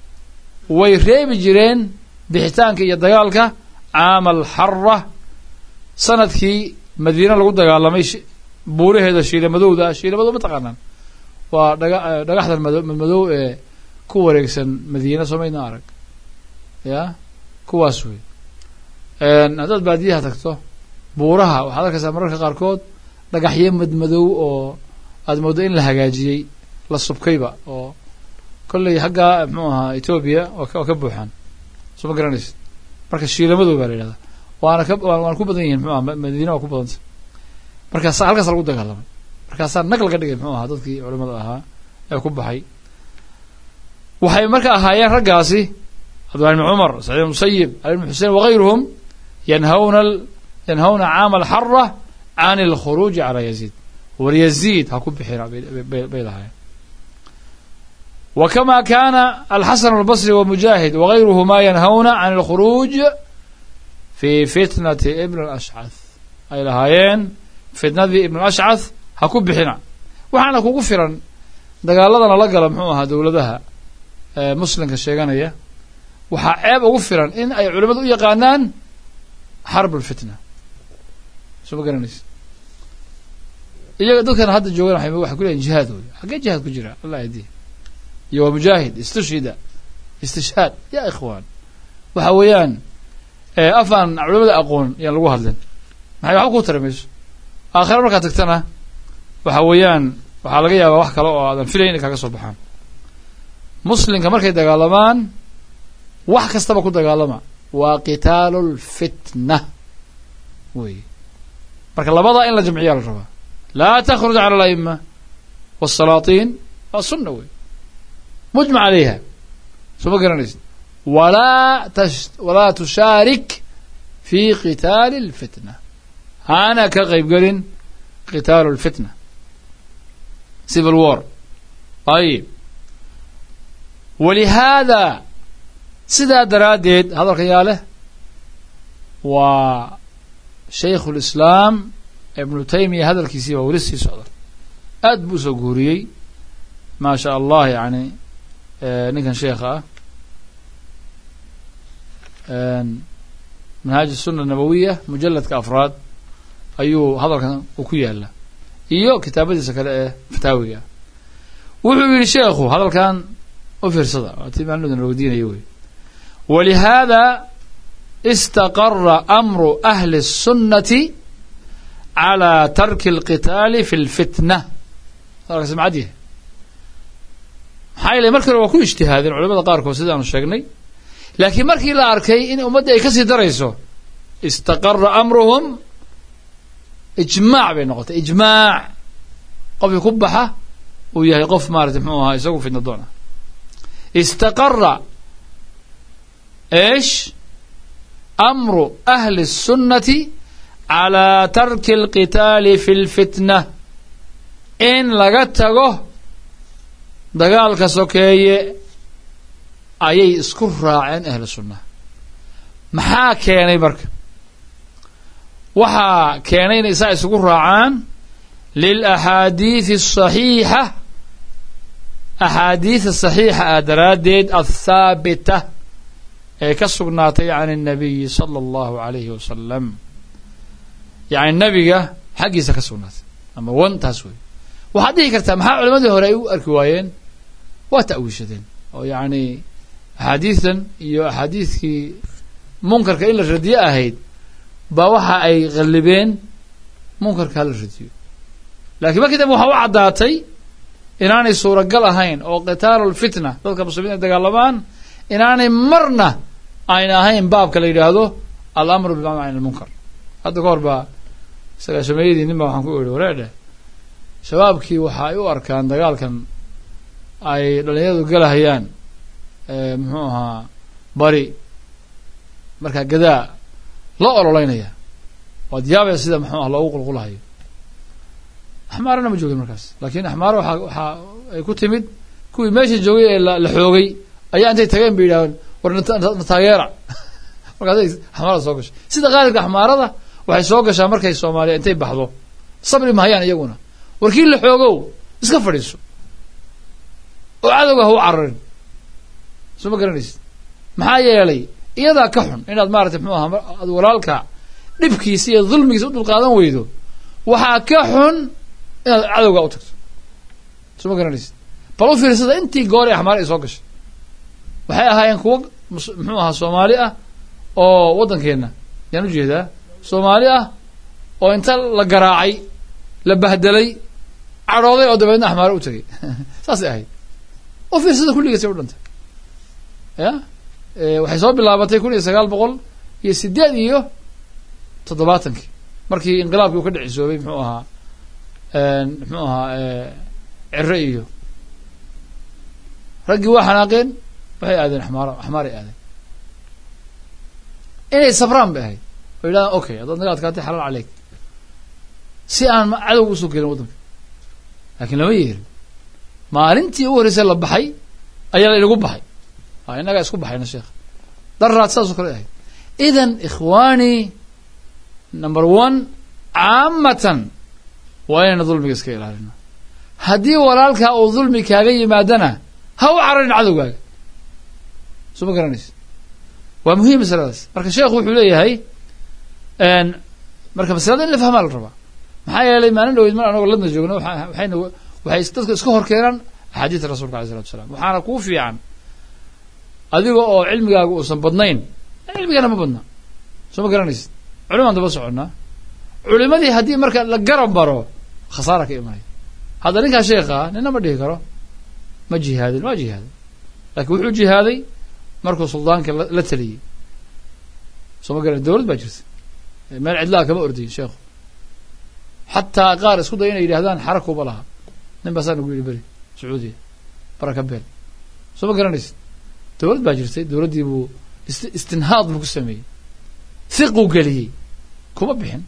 ويريب جرين بحتانك يا دجالك عام الحرة سنة كي مدينة لو دجال مايش بوره هذا الشيء لمدو ده شيء لمدو متقنن ودجاحد المدو المدو كوريكسن مدينة سمي نارك يا كواسوي ان هذا بعديها تكتو بورها وهذا كذا مرة قاركود دجاحيين مد مدو أو هذا مودين لهجاجي للصبكيبة أو كل حاجة معها إثيوبيا وكبوحان سو مقرانيس marka shiilamadu baa leeyahay waana ka waan ku badan yihiin maxaa madiina ku badan marka halkaas lagu dagaalamay marka saan naqal ka dhigay maxaa dadkii culimada ahaa ee ku baxay waxay marka ahaayeen ragaasi Abdullah ibn Umar Sa'id ibn Musayyib Ali ibn Husayn wa ghayruhum yanhauna yanhauna 'am al-harra 'an al-khuruj 'ala Yazid wa Yazid ha ku bixira baylahay وكما كان الحسن البصري ومجاهد وغيرهما ينهون عن الخروج في فتنة ابن الأشعث أي لهايين فتنة ابن الأشعث هكو بحنا وحنا كو كفرا دقالدنا لقل محوها دولدها مسلم كالشيغانية وحعيب كفرا إن أي علماء يقانان حرب الفتنة شو بقرنيس iyaga dadkan hadda joogan waxay wax ku leeyihiin jihaad weey xagee jihaad ku jira Allah yadi iyo mujaahid istishhada istishhad ya ikhwan waxa weeyaan ee afan culimada aqoon yaan lagu hadlin maxay wax ku tarmayso aakhir marka tagtana waxa weeyaan waxa laga yaabaa wax kale oo aadan filayn in kaga soo baxaan muslimka markay dagaalamaan wax kastaba ku dagaalama waa qitaalul fitna weey marka labada in la jamciyo la raba la takhruj ala al-a'imma was-salatin was-sunnah weey mujma' alayha suma garanaysid wala tash wala tusharik fi qital al-fitna hana ka qayb galin qital al-fitna civil war طيب ولهذا سدا دراديد هذا الخياله وشيخ الإسلام ابن تيمية هذا الكيسي ورسي صدر أدبو سقوري ما شاء الله يعني آه نكن شيخه آه منهاج السنة النبوية مجلد كأفراد أيو هذا كان وكيا له إيو كتابة سكالة فتاوية وحبي الشيخ هذا كان وفي صدر أتمنى أن الودين يوي ولهذا استقر أمر أهل السنة على ترك القتال في الفتنة هذا اسم عاديه حايل مركز وكل اجتهاد العلماء قاركوا سيدنا الشيخني لكن مركي لا أركي إن أمد يكسي دريسه استقر أمرهم إجماع بين نقطة إجماع قف يقبحه وياه يقف مارت محوها يسوق في النضونة استقر إيش أمر أهل السنة على ترك القتال في الفتنة إن لقته دقال كسوكي أي اسكر راعين أهل السنة محا كياني برك وحا كياني نساء اسكر راعان للأحاديث الصحيحة أحاديث الصحيحة أدراديد الثابتة كسقناتي عن النبي صلى الله عليه وسلم يعني النبي حقي سكسقناتي أما وانت هسوي وحديه كرتا محا علماء هراء أركوايين وتأويشتين أو يعني حديثا يو حديث منكر كإلا الرديئة هيد باوحا أي غلبين منكر كهل الرديئة لكن ما كده محاوة عداتي إناني صورة قلهين أو قتال الفتنة ذلك المسلمين يتقلبان إناني مرنا أينهين باب كالي هذا الأمر بالمعروف عن المنكر هذا قربا سجى شميدي نما وحنقول ورده شبابكي وحايو أركان دجال كان أي لليادو قلهيان محوها بري مركا جدا لا أرى لينيا وديابة سيدا محوها الله أقول قولها أحمارنا مجوجي المركز لكن أحمار وح وح يكتمد كوي ماشي جوي لحوجي أي أنت تجين بيداون ورنتاجرة مركز أحمار سوقش سيدا غالب أحمار هذا وحيسوقش أمريكا الصومالية أنت بحضو صبري ما هي أنا يجونا وركيل لحوجو إسكفر يسوع وعذبه هو عرّن ثم قرنيس محايا لي إذا كحن إن أدمارت محوها ولالك نبكي سي الظلم يسود القادم ويدو وحا كحن إن عذبه أوتك ثم قرنيس فلو في رسالة أنتي قوري أحمار إسوقش وحيا هاي انكوك محوها صومالية أو وطن كينا يعني جيدا صومالية أو انت لقراعي لبهدلي عروضي أو دبعنا أحمار أوتكي ساسي أهي وفي رسالة كل يسير أنت يا وحساب باللعبتين كل يسقال بقول يسداد إيوه تضباطنك مركي انقلاب يوكل عزوبي محوها محوها عرئيو رجي واحد ناقين وهي آذن حمار حماري آذن إيه صبران بهاي ولا أوكي أظن قالت كانت حلال عليك سيان عدو وسوق المدن لكن لو يهرب ما أنتي هو رسالة بحي أيلا اللي يقول بحي هاي أنا قاعد أسكب بحي يا شيخ ضررت ساسكر إيه إذن إخواني نمبر وان عامة وين ظلمك اسكيل علينا هدي ولالك أو ظلمك هاي مادنا هو عرين عدوك سو ما قرنيس ومهم مسألة مركز الشيخ وحوليه هاي أن مركز مسألة اللي فهمها الربع maxaa yeelay maalin dhaweyd mar anagoo ladna joogno waxayna waxay dadka iska hor keenaan axaadiista rasuulka alayh salatu wasalaam waxaana kuu fiican adiga oo cilmigaaga uusan badnayn cilmigana ma badna soo ma garanaysid culimaan daba soconnaa culimadii haddii marka la garab baro khasaara ka imanaya hadda ninkaa sheekha nina ma dhihi karo ma jihaadin waa jihaaday laakiin wuxuu jihaaday markuu suldaanka la taliyey soo ma garan dawlad baa jirta meel cidlaa kama ordayin sheekhu xataa qaar isku day inay yidhahdaan xarakuba laha nin baasaa nagu yidhi beri sacuudiya baraka beel soo ma garanaysid dawlad baa jirtay dawladdii buu ist istinhaad buu ku sameeyey hiquu geliyey kuma bixin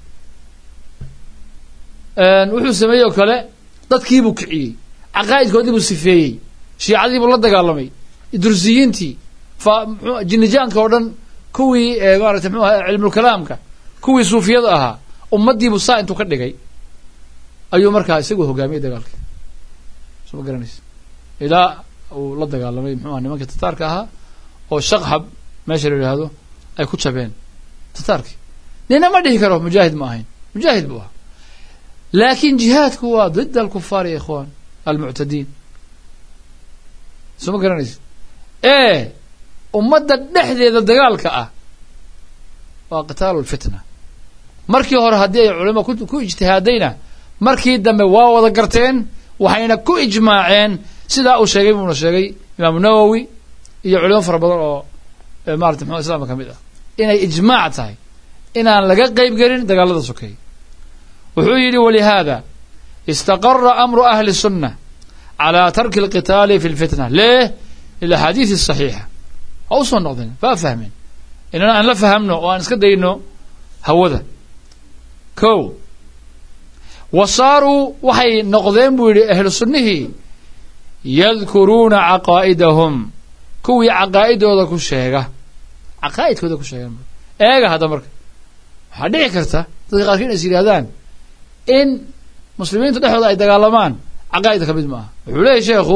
wuxuu sameeyey oo kale dadkiibuu kiciyey caqaa'idkoodii buu sifeeyey shiicadii buu la dagaalamay dursiyiintii fa mxu jinijaanka oo dhan kuwii maaragtay mxuu aha cilmulkalaamka kuwii suufiyada ahaa ummaddiibuu saa intuu ka dhigay ayuu markaa isagu hogaamiyey dagaalkii soo ma garanaysa ilaa uu la dagaalamay mxuu aha nimankii tataarka ahaa oo shaqhab meesha la yidhaahdo ay ku jabeen tataarkii nina ma dhihi karo mujaahid ma ahayn mujaahid buu ahaa laakin jihaadku waa ضد الكفار ya ikhwan almuctadiin soo ma garanaysa e ummadda dhexdeeda dagaalka ah waa qitaalu lfitna markii hore haddii ay culimo ku ku ijtihaadayna markii dambe waa wada garteen waxayna ku ijmaaceen sidaa uu sheegay buuna sheegay imaamu nawowi iyo culimo fara badan oo maarata mxu islaamka ka mid ah inay ijmaac tahay inaan laga qeyb gelin dagaalada sokeey wuxuu yidhi walihaada istaqara amru ahli الsunة calى tarki اlqitaali fi اlfitna leh lilaxaadiiث الصaxiixa ha u soo noqdeen baa fahmeen inana aan la fahamno oo aan iska dayno hawada ko wa saaruu waxay noqdeen buu yidhi ahlu sunnihii yadkuruuna caqaa'idahum kuwii caqaa'idooda ku sheega caqaa'idkooda ku sheegan eega hadda marka waxaa dhici karta dadka qaarkii in is yidhahdaan in muslimiintu dhexdooda ay dagaalamaan caqaa'ida ka mid ma aha wuxuu leeyahy sheekhu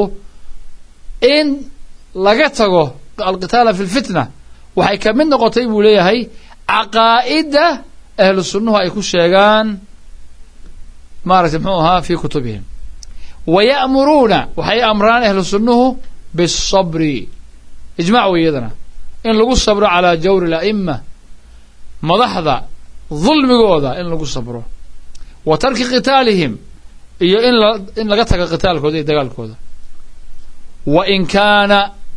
in laga tago alqitaala fi lfitna waxay ka mid noqotay buu leeyahay caqaa'ida ahlu sunnuhu ay ku sheegaan maaragtay muxuu ahaa fi kutubihim wa ya'muruuna waxay amraan ahlu sunnuhu biالصabri ijmac wey iyadana in lagu sabro calaa jawri اla'ima madaxda dulmigooda in lagu sabro wa tarki qitaalihim iyo in la in laga taga qitaalkooda iyo dagaalkooda wa in kaana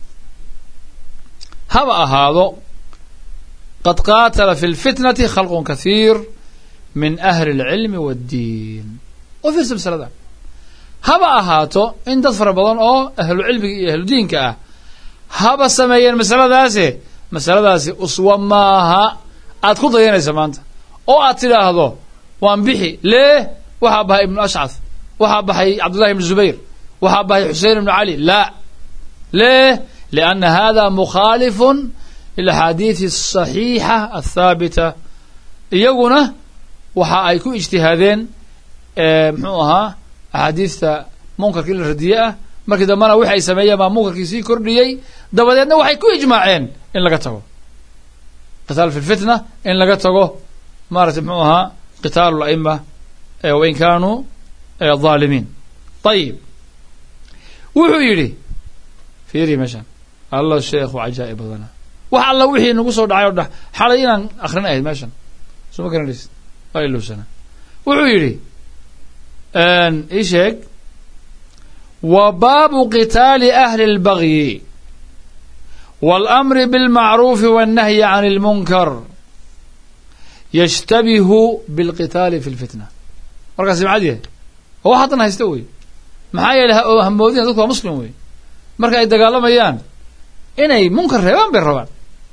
haba ahaado qad qaatala fi اlfitnati khalqun kathiir min ahli اlcilmi waاddiin oo fiirsa masaladan haba ahaato in dad fara badan oo ahlucilmiga iyo ahludiinka ah haba sameeyeen masaladaase masaladaasi uswa maaha aad ku dayanaysa maanta oo aad tidhaahdo waan bixi lee waxaa bahay ibnu ashcaf waxaa baxay cabdullahi ibnu zubayr waxaa bahay xusein ibnu cali la lee lianna hada mukhaalifun lilaxaadiidi asaxiixa athaabita iyaguna waxa ay ku ijtihaadeen muxuu ahaa axaadiista munkarka in la radiye ah markii dambana wixi ay sameeyeen baa munkarkii sii kordhiyey dabadeedna waxay ku ijmaaceen in laga tago qitaal fi lfitna in laga tago maaragtay muxuu ahaa qitaalu la'ima wain kaanuu ظaalimiin ayib wuxuu yidhi fiiri meeshaan alla sheekhu cajaa'ib badana wax alla wixii nagu soo dhacay o dha xalay inaan akrin ahayd meeshan soo ma garanaysid waa ilowsana wuxuu yidhi ii sheeg wa baabu qitaali ahli اlbagyi wاlأmri bاlmacruufi wالnahyi can اlmunkar yashtabihu biاlqitaali fi اlfitna markaasi macad yahay oo wax haddan haysta wey maxaa yeelay hamoodina dadku waa muslim wey marka ay dagaalamayaan inay munkar reebaan bay rabaan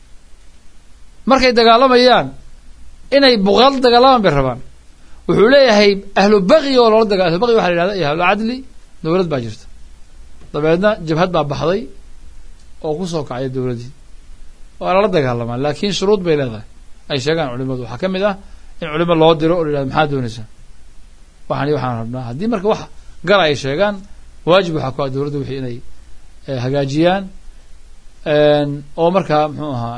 markay dagaalamayaan inay buqaal dagaalamaan bay rabaan wuxuu leeyahay ahlu bagyi oo loola daga ahlu bagyi waxa la yihahda iyo ahlu cadli dawlad baa jirta dabeedna jabhad baa baxday oo ku soo kacday dawladdii waa lala dagaalamaa laakiin shuruud bay leedahay ay sheegaan culimadu waxaa ka mid ah in culimo loo diro oo la yihahdo maxaa doonaysaa waxaan iyo waxaan rabnaa haddii marka wax gara ay sheegaan waajib waxaa ku ah dawladda wixii inay hagaajiyaan oo markaa muxuu ahaa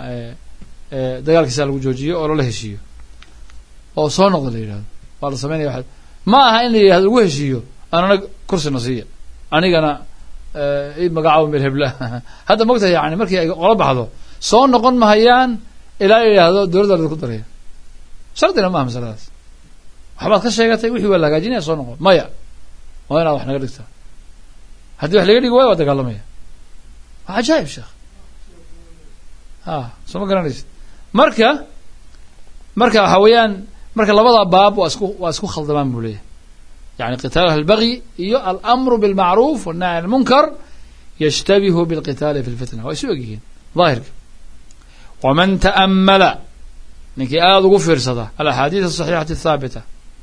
dagaalkiisa lagu joojiyo oo lala heshiiyo oo soo noqda la yidhahdo waa la sameynaya ma aha in la yidhahdo ugu heshiiyo anana kursi nasiya anigana i magacaabo meel hebla hadda mogtahay yani markii ay qola baxdo soo noqon mahayaan ilaa la yidhaahdo dowladda la ku daraya shardina maaha masaladaas waxbaad ka sheegatay wixii waa la hagaajinaya soo noqon maya waa inaad wax naga dhigtaa haddii wax laga dhigi waayo waa dagaalamaya waa cajaa'ib sheekh ha soo ma garanaysid marka marka waxa weeyaan marka labada baab waa isku waa isku khaldamaan buu leeyahay يعني قتال أهل البغي iyo الأمر بالمعروف والنهي عن المنكر يشتبه بالقتال في الفتنة ويسوقين ظاهر ومن تأمل نكي آذ غفر صدا الأحاديث الصحيحة الثابتة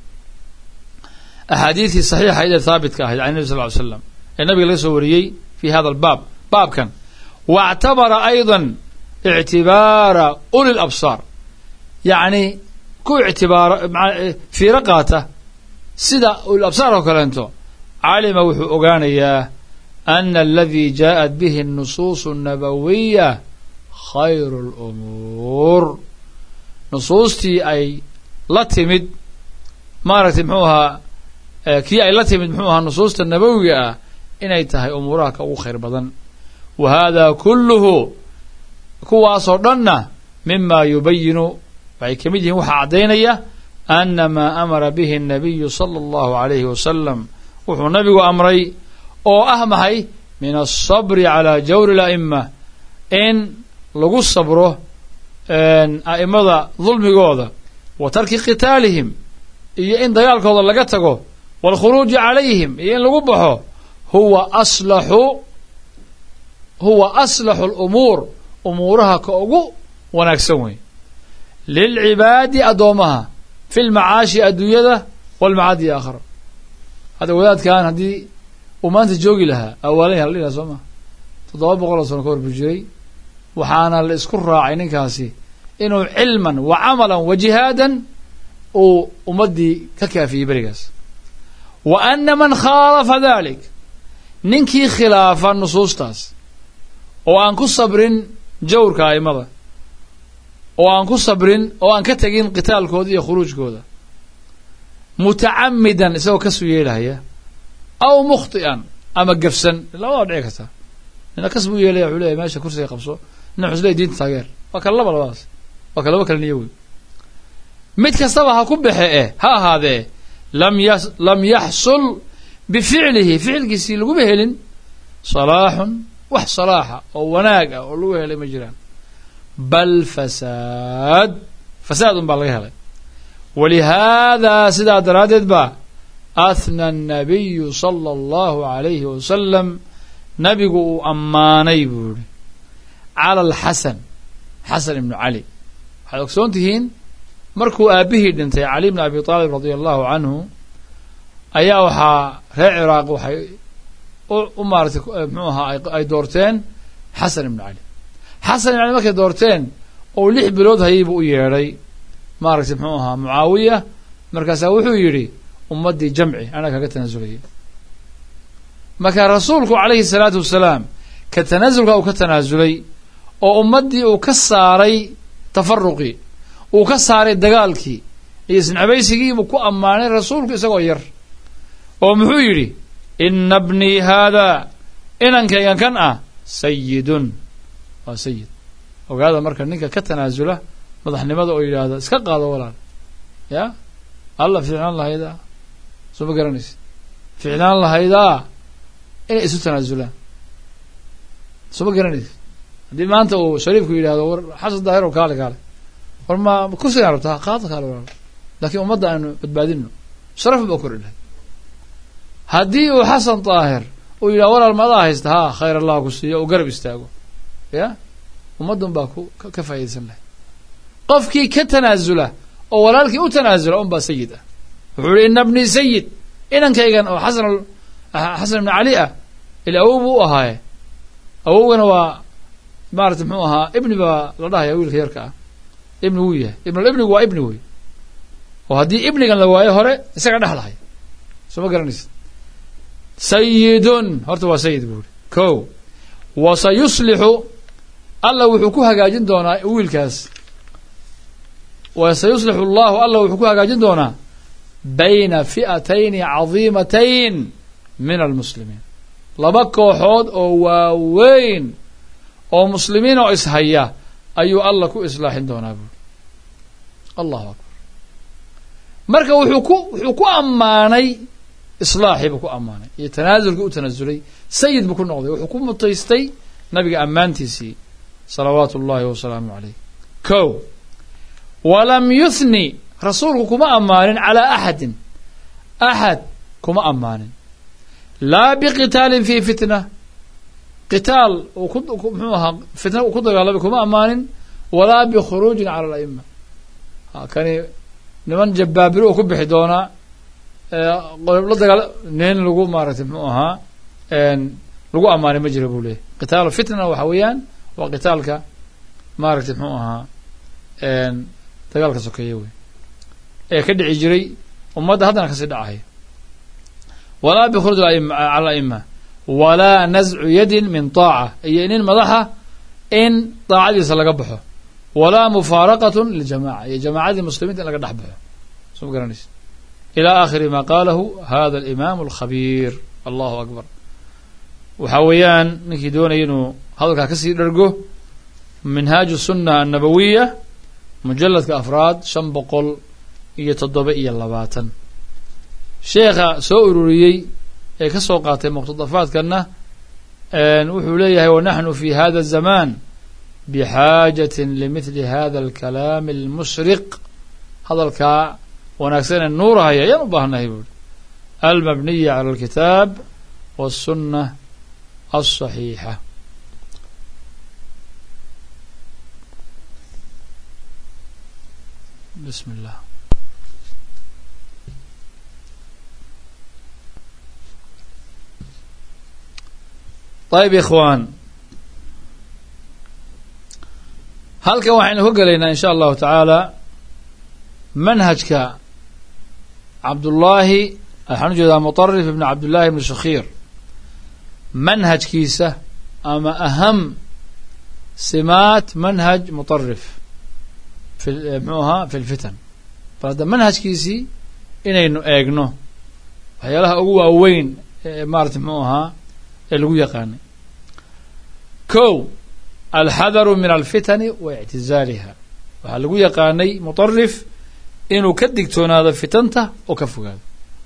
أحاديث الصحيحة إذا ثابت كاهد عن النبي صلى الله عليه وسلم النبي ليس وريي في هذا الباب باب كان واعتبر أيضا اعتبار أولي الأبصار يعني كو اعتبار في رقاته sida ulabsaar oo kaleento calima wuxuu ogaanayaa ana aladi jaaءat bihi الnusuus الnabawiya khayru اlumuur nusuustii ay la timid maaragtay muxuu ahaa kii ay la timid muxuu ahaa nusuusta nabawiga ah inay tahay umuuraha ka ugu khayr badan wa hada kulluhu kuwaasoo dhanna mima yubayinu waxay ka mid yihiin waxaa caddaynaya أن ما أمر به النبي صلى الله عليه وسلم وحو نبي أمري أو أهمهي من الصبر على جور الأئمة إن لغو الصبره إن أئمة ظلم قوضة وترك قتالهم إن ديال قوضة لقتقو والخروج عليهم إن لغو بحو هو أصلح هو أصلح الأمور أمورها كأغو ونكسوي للعباد أدومها في المعاش الدنيا والمعاد آخر هذا ولاد كان هدي وما أنت جوجي لها أولين هلا سما تضرب قول صنع كور بجري وحنا الإسكر عينك كاسي إنه علما وعملا وجهادا ومدي ككافي بريقس وأن من خالف ذلك ننكي خلاف النصوص تاس وأنكو صبر جور كايمة وأنكو صبرين وأنك تجين قتال كودي خروج كودا متعمدا سواء كسوي لها أو مخطئا أما قفسا لا وضع كذا إن كسبوا يلي عليه ماشي كرسي يقبصه نحس لي دين تغير وكلا بالواس وكلا وكلا نيوي مت كسبها كبح إيه ها هذا لم يس لم يحصل بفعله فعل جسيل وبهلن صلاح وح صلاحة أو وناقة أو لوه لمجران بل فساد فساد بالغيها ولهذا سيدا درادت با أثنى النبي صلى الله عليه وسلم نبي أماني بوري على الحسن حسن بن علي حلوك سونتهين مركو أبيه دنتي علي بن أبي طالب رضي الله عنه أيا وحا رأي عراق وحي أمارت معها أي دورتين حسن بن علي حسن يعني ماكي دورتين أو لح بلود هيبو يري مارك سمحوها معاوية مركز وحو يري أمدي جمعي أنا كتنازلي ما كان رسولك عليه الصلاة والسلام كتنازلك أو كتنازلي أو أمدي أو كساري تفرقي أو كساري دقالكي يسن عبيسكي وكو أماني رسولك يسغير أو محو يري إن ابني هذا إنن كان كان سيد وسيد وهذا مركز نيكا كتنازله madaxnimada oo yiraahdo iska qaado walaal ya Allah fiicnaan lahayda soo garanaysid fiicnaan lahayda in isu tanaazulaan soo garanaysid hadii maanta uu shariifku yiraahdo war xasan daahir oo kaale kaale war ma ku soo yartaa qaado kaale walaal laakiin ummadda aanu badbaadino sharaf baa ku riday hadii uu xasan daahir uu yiraahdo walaal ma haysta ha khayr Allah ku siiyo oo garab istaago ya ummaddan baa ku ka faa'iideysan lahayd qofkii ka tanaasula oo walaalkii u tanaasula un baa sayid ah wuxuu yidhi ina bni sayid inankaygan oo xasan xasan ibn cali ah ila awow buu u ahaaye awowgana waa maarata muxuu ahaa ibni baa la dhahaya wiilka yarka ah ibni wuu yahay ibnulibnigu waa ibni wey oo haddii ibnigan la waayo hore isaga dhexlahay soo ma garanaysid sayidun horta waa sayid buu yidhi ko wasayuslixu alla wuxuu ku hagaajin doonaa wiilkaas وسيصلح الله الله وحكوها قاجين دونا bayna fi'atayni cadiimatayn min almuslimiin laba kooxood oo waaweyn oo muslimiin oo ishaya ayuu alla ku islaaxin doonaa buuri allahu akbar marka wuxuu ku wuxuu ku ammaanay islaaxii buu ku ammaanay iyo tanaasulkii u tanaasulay sayid buu ku noqday wuxuu ku mutaystay nabiga ammaantiisii salawaatu ullahi wasalaamu calayh kow walam yuthni rasuulku kuma ammaanin calaa axadin axad kuma ammaanin laa biqitaalin fii fitna qitaal uu ku muxuu ahaa fitna uu ku dagaalamay kuma ammaanin walaa bikhuruujin cala ala'ima kani niman jabbaabiro uu ku bixi doonaa la dagaal nin lagu maaragtay muxuu ahaa lagu ammaanay ma jira buu leeyahy qitaalu fitna waxa weeyaan waa qitaalka maaragtay muxuu ahaa dagaalka sokeeye wey ee ka dhici jiray ummadda haddana kasii dhacaya walaa bikhuruuj cala ala'ima walaa nazcu yadin min taaca iyo nin madaxa in daacadiisa laga baxo walaa mufaaraqatun liljamaca iyo jamaacadii muslimiinta in laga dhex baxo soo ma garanaysa ilaa aakhiri ma qaalahu hada alimaam alkhabiir allahu akbar waxaa weeyaan ninkii doonaya inuu hadalkaa kasii dhergo minhaaju sunna annabawiya mujaladka afraad shan boqol iyo toddoba iyo labaatan sheekha soo ururiyey ee ka soo qaatay muqtadafaadkana wuxuu leeyahay wanaxnu fi hada الzaman bixaajatin limithli hada alkalaam almushriq hadalkaa wanaagsanee nuurahaya ayaan u baahanahay buuri almabniya cala alkitaab waالsuna alصaxiixa bismi اllah ayb ikhwaan halkan waxaynu ka gelaynaa in sha allahu tacaala manhajka cabdullaahi waxaan u jeedaa muطarif ibn cabdullahi ibn shakhiir manhajkiisa ama aham simaat manhaj muطarif fi mxuu ahaa fi lfitan bal hadda manhajkiisii inaynu eegno waxyaalaha ugu waaweyn ee maarata mxuu ahaa ee lagu yaqaanay kow alxadaru min alfitani wa ictizaaliha waxaa lagu yaqaanay muطarif inuu ka digtoonaado fitanta oo ka fogaado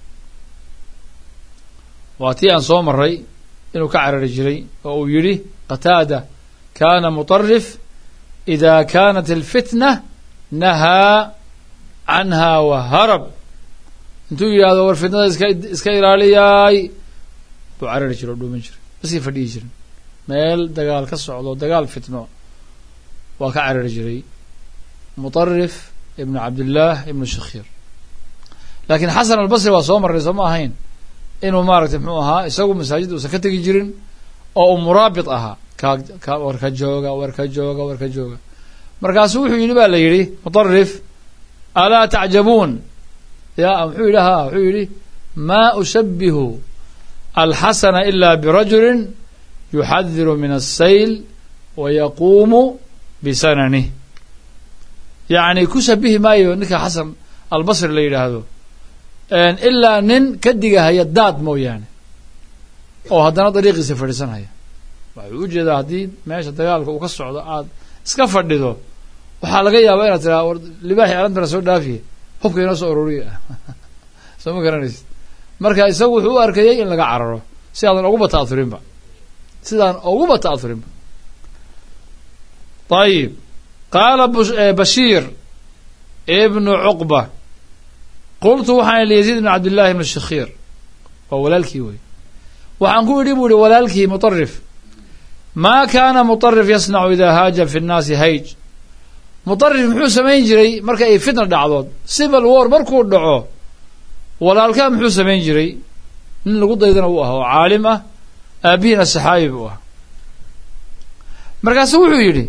waa tii aan soo maray inuu ka carari jiray oo uu yidhi qataada kana muطarif ida kanat alfitna nahaa canha waharab intuu yidhahdo war fitnada iska iska ilaaliyaay buu carari jira oo dhuuman jiray masii fadhiyi jirin meel dagaal ka socdo dagaal fitno waa ka carari jiray muطarif ibn cabdillaah ibn shakhiir laakiin xasan albasri waa soo marray soo ma ahayn inuu maaragtay muxuu ahaa isagu masaajid uusan ka tegi jirin oo uu muraabit ahaa ka ka war ka jooga war ka jooga war ka jooga markaasuu wuxuu yidhi ba la yidhi muطarif alaa tacjabuun ya muxuu yidhi ha wuxuu yidhi ma ushabihu alxasana ila birajulin yuxadiru min الsayl wayaquumu bisanani yacni ku shabihi maayo ninka xasan albasri la yidhaahdo ilaa nin ka digahaya daad mooyaane oo haddana dariiqiisa fadhiisanhaya waxuu u jeedaa haddii meesha dagaalka uu ka socdo aada iska fadhido waxaa laga yaabaa inaad tiraa war libaaxi arantana soo dhaafiye hubka inoo soo ururiya soo ma garanaysid marka isagu wuxuu u arkayay in laga cararo si aadan oguba ta'hurinba sidaan oguba ta'hurinba ayib qaala bashiir ibnu cuqba qultu waxaan liyaziid ibn cabdillahi ibn shakhiir waa walaalkii wey waxaan ku idhi bu ihi walaalkii muطarif maa kaana muطarif yasnacu ida haaja fi nnaasi hayj muطarif muxuu samayn jiray marka ay fitna dhacdood civil war markuu dhaco walaalkaa muxuu samayn jiray nin lagu daydana uu ah oo caalim ah aabihiina saxaabi buu ah markaasu wuxuu yidhi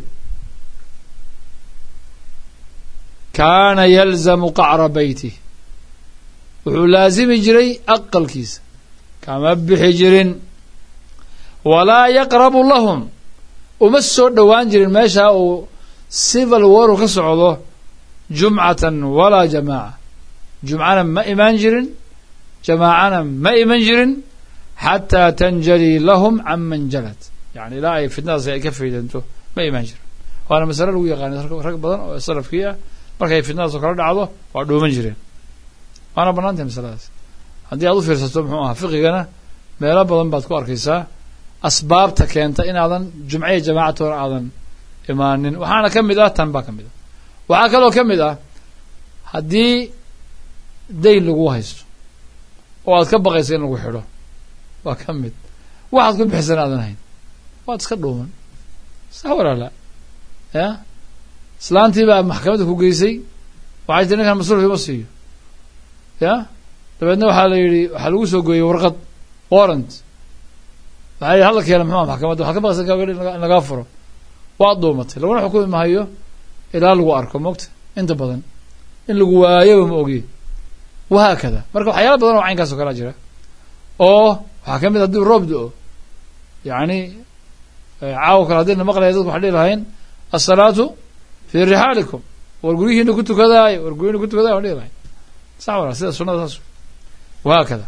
kaana yalzamu qacra beyti wuxuu laazimi jiray aqalkiisa kama bixi jirin walaa yaqrabu lahum uma soo dhowaan jirin meeshaa uu civil waru ka socdo jumcatan walaa jamaaca jumcana ma imaan jirin jamaacana ma iman jirin xataa tanjali lahum canman jalat yani ilaa ay fitnadaas ay ka faydanto ma imaan jirin waana masale lagu yaqaanay rag badan oo salafkii ah markay fitnadaas oo kala dhacdo waa dhooman jireen waana banaantay masaladaas haddii aad u fiirsato muxuu ahaa fiqigana meelo badan baad ku arkaysaa asbaabta keenta inaadan jumciya jamaacata hore aadan imaanin waxaana ka mid ah tan baa ka mid ah waxaa kaloo ka mid ah haddii dayn lagu haysto oo aad ka baqaysa in lagu xidho waa ka mid waxaad ku bixisan aadan hayn waad iska dhuuman sax walaala ya islaantii baa maxkamadda ku geysay waxay tii ninkan masruuf ima siiyo ya dabeedna waxaa la yidhi waxaa lagu soo gooyey warqad warrant waxay hadla keena muxuu maxkamadda waxaad ka baqaysa in lagaa furo waad dhuumatay laguna xukumi mahayo ilaa lagu arko moogta inta badan in lagu waayoba ma ogiye wahaakada marka waxyaala badan oo caynkaas oo kalaa jira oo waxaa ka mid haddii roob do-o yani caawa kale haddii na maqlaya dadku waxay dhihi lahayn asalaatu fii rixaalikum war guryihiina ku tukadaayo war guryihiina ku tukadayo waan dhihi lahayn sax wala sida sunada saas wahaakada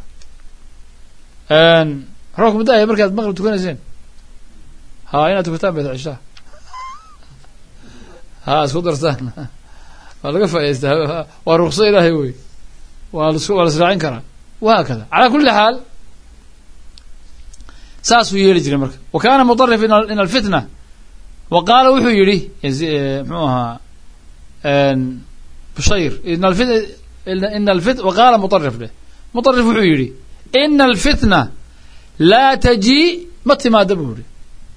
roobka muddaaya markaad maqrib tukanayseen ha inaad tukataan bayt cishaa ha isku dartaan waa laga faa'idaystaa waa rukso ilaahay wey waa lasku waa la israacin karaa wahaakada calaa kulli xaal saasuu yeeli jiray marka wa kaana mutarif in alfitna wa qaala wuxuu yidhi muxuu ahaa bushayr in alfit in alfit wa qaala mutarif leh mutarif wuxuu yidhi ina alfitna laa tajii ma timaada buu yidhi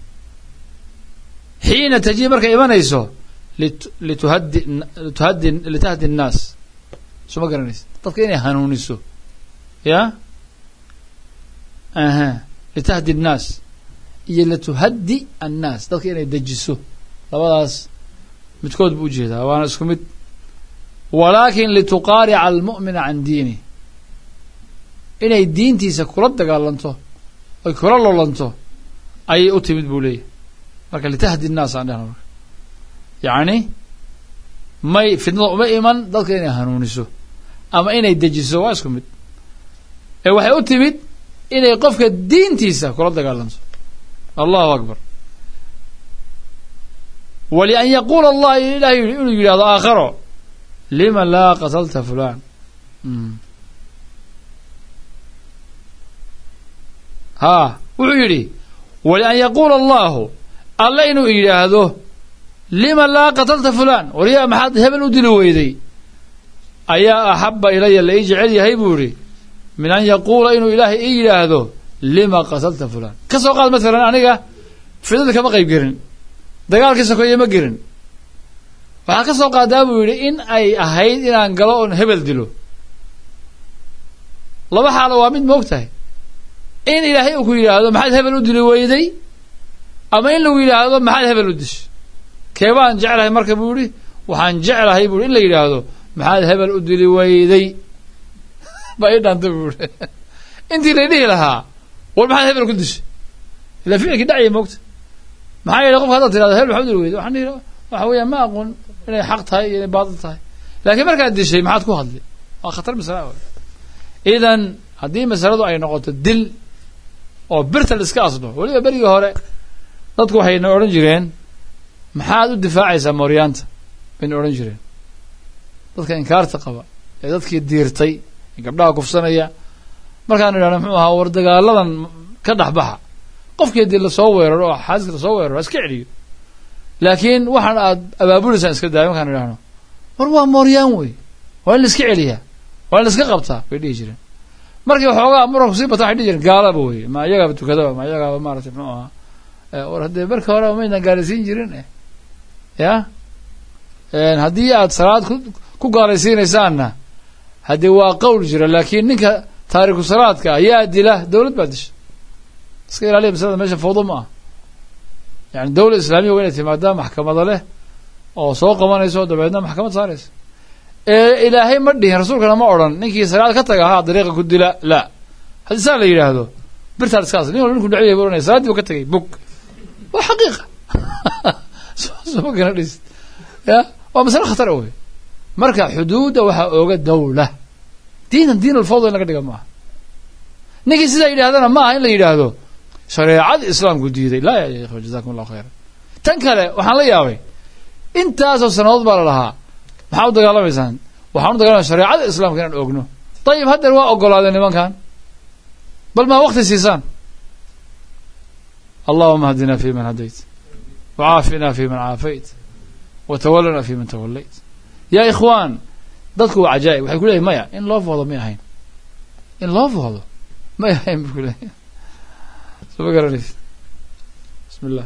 xiina tajii markay imanayso lituhadi lituhadi litahdi الnaas soo ma garanaysa dadka inay hanuuniso ya aha litahdi الnaas iyo lituhadi الnaas dadka inay dejiso labadaas midkood buu ujeedaa waana isku mid walaakin lituqaarica almu'mina can diini inay diintiisa kula dagaalanto oy kula lolanto ayay u timid buu leeyahy marka litahdi الnaas aan dhehna marka yacni may fitnada uma iman dadka inay hanuuniso ama inay dejiso waa isku mid ee waxay u timid inay qofka diintiisa kula dagaalanto allahu akbar walian yaquula allah ilahay inuu yidhahdo aakharo lima laa qatalta fulan ha wuxuu yidhi walian yaquula allahu alla inuu yidhaahdo lima laa qatalta fulan waryaa maxaad hebel u dili weyday ayaa axaba ilaya la ii jecel yahay buu yihi min an yaquula inuu ilaahay ii yidhaahdo lima qatalta fulan ka soo qaad maalan aniga fidada kama qayb gelin dagaalkii sokoye ma gelin waxaa ka soo qaadaa buu yidhi in ay ahayd inaan galo oon hebel dilo laba xaalo waa mid moog tahay in ilaahay uu ku yidhaahdo maxaad hebel u dili weyday ama in lagu yidhaahdo maxaad hebel u dish keebaan jeclahay marka buu yihi waxaan jeclahay buu in la yidhaahdo maxaad hebel u dili weyday baa ii dhaantay buu yihi intii la dhihi lahaa war maxaad hebel ku dishay ila ficilkii dhacya moogta maxaa yeele qofka haddaad tirahdo hebel maxaad u dili weyday waxaan dhihi waxa weeyaan ma aqoon inay xaq tahay iyo inay baatil tahay laakiin markaad dishay maxaad ku hadli waa khatar masala idan haddii masaladu ay noqoto dil oo birta la iska aslo weliba berigii hore dadku waxayna odhan jireen maxaad u difaacaysaa mooryaanta bayna odhan jireen dadka inkaarta qaba ee dadkii diirtay ee gabdhaha kufsanaya markaan idhahno muxuu ahaa war dagaaladan ka dhexbaxa qofkii dii lasoo weeraro oo xaaska lasoo weeraro iska celiyo laakiin waxaan aad abaabuliysaan iska daaya markaan idhahno war waa mooryaan wey waa in la iska celiyaa waa in la iska qabtaa bay dhihi jireen markii waxoogaa muranku sii bata waxay dhihi jireen gaalaba wey ma iyagaaba tukadaba ma iyagaaba maaragtay muxuu ahaa war haddee marka hore maynan gaalaysiin jirin eh ya haddii aad salaad ku ku gaalaysiinaysaanna haddee waa qowl jira laakiin ninka taariku salaadka ayaa dila dawlad baa disha iska ilaaliya masalada meesha fawdo ma ah yani dawlad islaamiya waa inay timaadaa maxkamada leh oo soo qabanayso dabeedna maxkamad saaraysa ee ilaahay ma dhihin rasuulkana ma odhan ninkii salaad ka taga ahaa dariiqa ku dila la haddii saa la yidhaahdo birtaad iskaas nin walba ninku dhaciyay buu oranaya salaaddii buu ka tagay bug waa xaqiiqa soo garanaysid ya waa masale khatar wey marka xuduudda waxaa ooga dawla diinan diin alfawda in laga dhiga maaha ninkii sidaa yidhahdana ma aha in la yidhaahdo shareecada islaamku diiday laa ya ikhwa jazakum allahu khayran tan kale waxaan la yaabay intaasoo sanadood baa la lahaa maxaa u dagaalamaysaan waxaan u dagaalamaya shareecada islaamka inaan ogno dayib haddeer waa ogolaadeen nimankan bal maa wakti siisaan allahuma hadina fi man hadayt wacaafina fi man caafayt watawallana fi man tawallayt ya ikhwaan dadku waa cajaa'ib waxay ku leeyahy maya in loo foodo may ahayn in loo foodo may ahayn bu ku leeyahy soo ma garanaysa bismi illah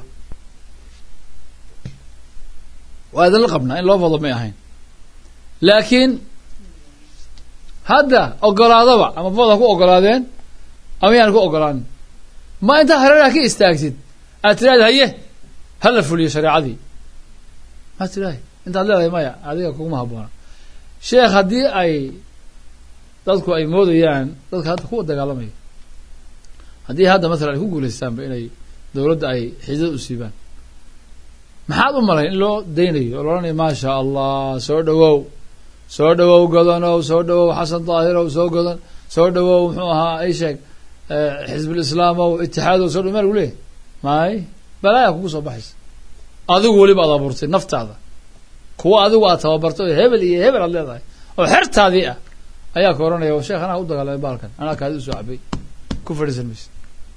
waa idin la qabnaa in loo foodo may ahayn laakiin hadda ogolaadaba ama food ha ku ogolaadeen ama yaan ku ogolaanin ma intaa hareeraha ka istaagtid aad tiraahda haye hala fuliyo shareecadii maad tirahay intaad leedahay maya adiga kuguma habboona sheekh haddii ay dadku ay moodayaan dadka hadda kuwa dagaalamaya haddii hadda masalan ay ku guulaystaanba inay dawladda ay xidad u siibaan maxaad u malayn in loo daynayo oo loodhanayo maa shaa allah soo dhawow soo dhawow godanow soo dhawow xasan daahirow soo godan soo dhawow muxuu ahaa ay sheeg xizbulislaamow itixaadow soo dhaw maa lagu leeyahy may balaaya kugu soo baxaysa adigu weliba ad abuurtay naftaada kuwa adigu aad tababartay oo hebel iyo hebel aad leedahay oo xertaadii ah ayaa ka oranaya sheekh anaa u dagaalamay baalkan anaa kaadi usoo cabay ku fadhiisan maysa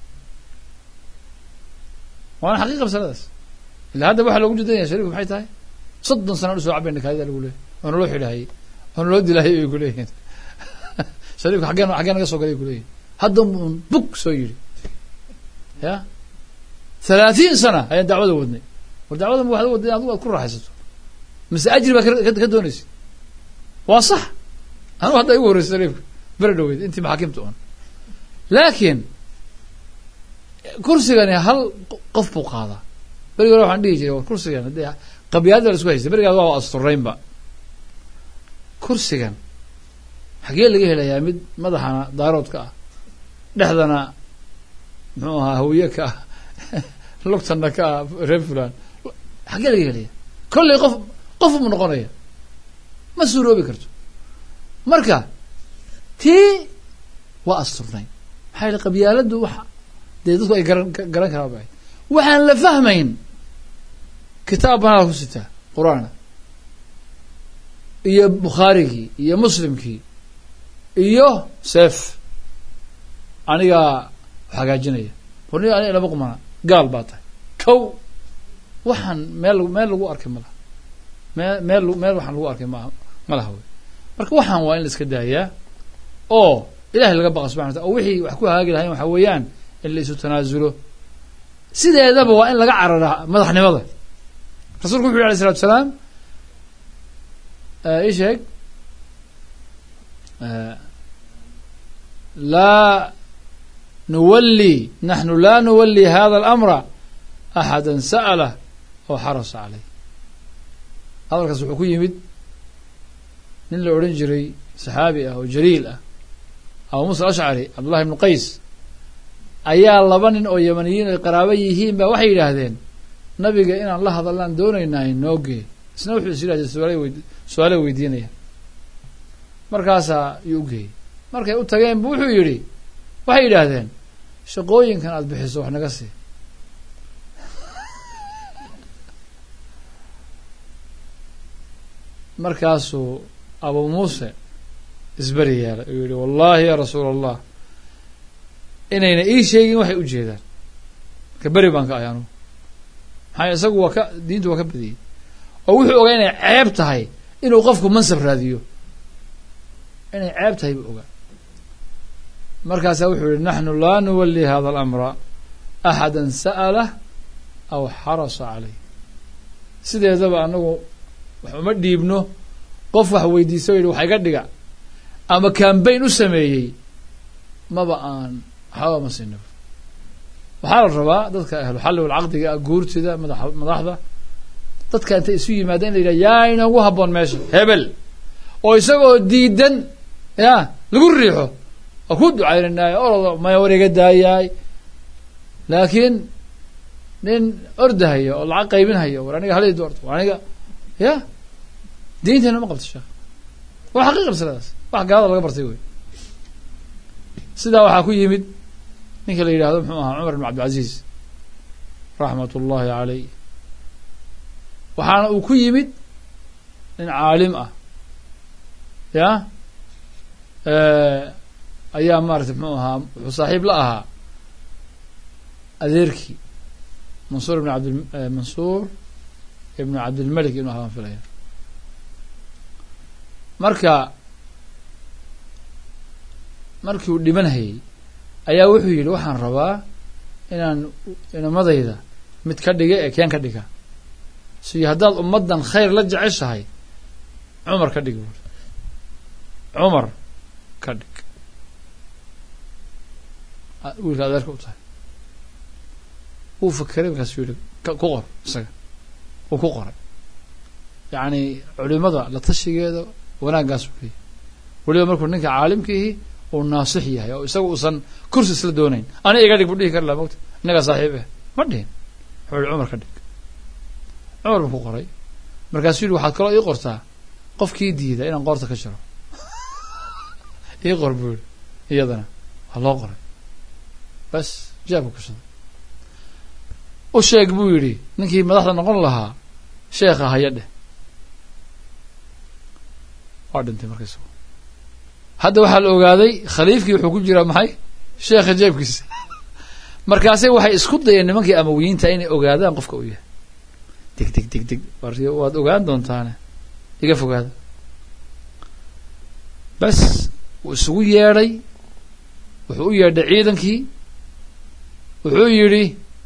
waana xaqiiqa masaladaas ila hadda waxaa loogu jeedanya shariifku maxay tahay soddon sanaan usoo cabayna kaadida lagu leeyahy oona loo xidhaayey oona loo dilaayay bay kuleeyihiin shariifku xaggeen xaggeen naga soo galay kuleeyihin hadda un bug soo yidhi ya halaatiin sana ayaan dacwada wadnay war dacwada ma waxad wadday adigu aad ku raaxaysato mise ajri baa ka doonaysa waa sax anugu hadda igu horreysa shariifka beri dhaweyd intii maxaakimta on laakiin kursigani hal qof buu qaadaa berigi hore waxaan dhihi jiray war kursigan haddii qabyaalada la isku haystay berigaas waa asturaynba kursigan xagee laga helayaa mid madaxana daaroodka ah dhexdana muxuu ahaa hawiye ka ah lugtana ka ah reer fulan xagee laga helaya kollay qof qof mu noqonaya ma suuroobi karto marka tii waa asturnay maxaa yili qabyaaladu waxa dee dadku ay garan garan karaa ba waxaan la fahmayn kitaab banaa ku sitaa qur-aana iyo bukhaarigii iyo muslimkii iyo seef anigaa hagaajinaya warniga aniga lama qumana gaal baa tahay kow waxaan meel meel lagu arkay ma laha mee meel meel waxaan lagu arkay ma ma laha wey marka waxaan waa in la iska daayaa oo ilahay laga baqa subxana wataala oo wixii wax ku hagaagi lahayn waxaa weeyaan in la isu tanaasulo sideedaba waa in laga cararaa madaxnimada rasulku wuxu yhi alay isalatu salaam ii sheeg laa nuwalli naxnu laa nuwalli hada alamra axada sa'lah oo xarasa caleyh hadalkaas wuxuu ku yimid nin la odhan jiray saxaabi ah oo jaliil ah abu muusa alashcari cabdullahi ibnu qays ayaa laba nin oo yamaniyiin ay qaraabo yihiin ba waxay yidhaahdeen nabiga inaan la hadallaan doonaynaayo noogee isna wuxuu is yidhahday suaal weydi su-aale weydiinaya markaasaa yuu u geeyey markay u tageen bu wuxuu yidhi waxay yidhaahdeen shaqooyinkan aada bixiso wax naga sii markaasuu abu muuse isberi yeelay uu yihi wallahi ya rasuula allah inayna ii sheegin waxay u jeedaan marka beri baan ka ahay anugu maxaa isagu waa ka diintu waa ka badiyey oo wuxuu ogaa inay ceeb tahay inuu qofku mansab raadiyo inay ceeb tahay buu ogaa markaasaa wuxuu yihi naxnu laa nuwalli hada alamra axada sa'lah aw xarasa caleyh sideedaba anagu wax uma dhiibno qof wax weydiisa o yidhi wax iga dhiga ama cambayn u sameeyey maba aan waxba ma sino waxaa la rabaa dadka ahluxalli walcaqdiga guurtida mada madaxda dadka intay isu yimaada in la yidhaha yaa inoogu habboon meesha hebel oo isagoo diidan ya lagu riixo oo ku ducaynanayo orado maya war iga daayaay laakiin nin ordahaya oo lacag qaybinhaya war aniga halii doorto aniga ya diinteena ma qabto sheekh waa xaqiiqa masaladaas wax gaalada laga bartay wey sidaa waxaa ku yimid ninka la yidhaahdo muxuu ahaa cumar ibn cabdilcaziiz raxmat ullahi caleyh waxaana uu ku yimid nin caalim ah ya ayaa maarata muxuu ahaa wuxuu saaxiib la ahaa adeerkii mansuur ibn abd mansuur ibn cabdilmalik ibn ahaan filaya marka markii uu dhimanhayey ayaa wuxuu yidhi waxaan rabaa inaan inamadayda mid ka dhiga ee keen ka dhiga si haddaad ummaddan khayr la jeceshahay cumar ka dhig buuri cumar ka dhig wiilka adeerka u tahay wuu fakeray markaasuu yidhi ku qor isaga uu ku qoray yacni culimada la tashigeeda wanaaggaas u leeyahy weliba markuu ninka caalimkiihi uu naasix yahay oo isaga uusan kursi isla doonayn ani iga dhig bu dhihi kar laha mogta innagaa saaxiib eh ma dhihin wuxuu yihi cumar ka dhig cumar buu ku qoray markaasuu yidhi waxaad kaloo ii qortaa qofkii diida inaan qoorta ka jiro ii qor buu yihi iyadana waa loo qoray bas jaabka kushaday u sheeg buu yidhi ninkii madaxda noqon lahaa sheekha haya dheh waa dhintay markaysa hadda waxaa la ogaaday khaliifkii wuxuu ku jiraa maxay sheekha jeebkiisa markaase waxay isku dayeen nimankii amawiyiinta inay ogaadaan qofka uu yahay deg deg deg deg waad ogaan doontaane iga fogaada bas wuu isugu yeedhay wuxuu u yeedhay ciidankii wuxuu yidhi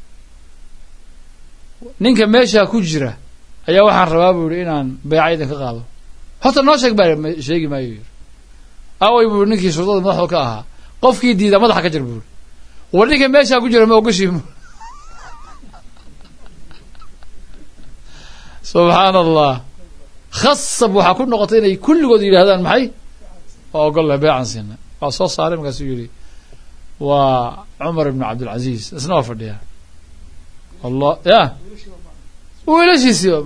ninka meeshaa ku jira ayaa waxaan rabaa buu yihi inaan beeca idin ka qaado horta noo sheeg baa sheegi maayo yidhi away buu ninkii shurdada madaxda ka ahaa qofkii diida madaxa ka jir buu yihi war ninka meeshaa ku jira ma ogoshii subxaana allah khasab waxaa ku noqotay inay kulligood yidhahdaan maxay waa ogollahay beecan siina waa soo saaray markaasuu yidhi waa cumar ibn cabdilcaziiz isna waa fadhiyaa allah ya wiilashiisii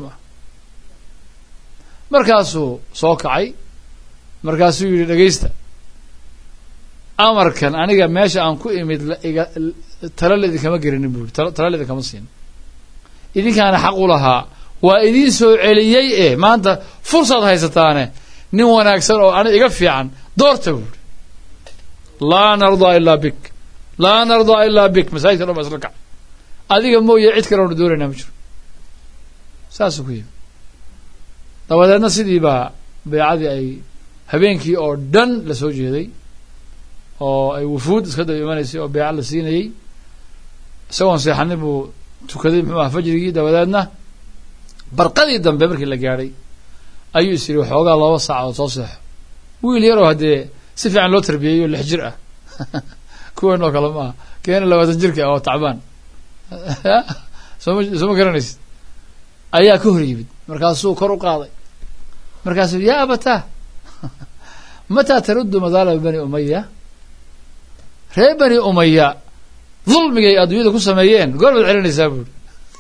markaasuu soo kacay markaasuu yidhi dhegaysta amarkan aniga meesha aan ku imid iga tala la idinkama gerinin bu yidhi tala la idinkama siin idinkaana xaq u lahaa waa idiin soo celiyey e maanta fursaad haysataane nin wanaagsan oo ani iga fiican doorta bu yidhi laa nardaa ilaa bik laa nardaa ilaa bik masaajidka dhan ba isla kacay adiga mooye cid kale onu doonaynaa ma jiro saasuu ku yimi dabadeedna sidii baa beecadii ay habeenkii oo dhan la soo jeeday oo ay wufuud iska daba imanaysay oo beeca la siinayey isagoon seexanin buu tukaday muxuu aha fajrigii dabadeedna barqadii dambe markii la gaadhay ayuu is yidhi waxoogaa laba saacadood soo seexo wiil yaroo haddee si fiican loo tarbiyeeyo lix jir ah kuwan oo kale maaha keena labaatan jirka ah oo tacbaan sooma sooma garanaysid ayaa ka hor yimid markaasuu kor u qaaday markaasuu yaa abataa mataa taruddu madaalaba bani umaya reer bani umaya dulmigay adduunyada ku sameeyeen goor baad celinaysaa buuri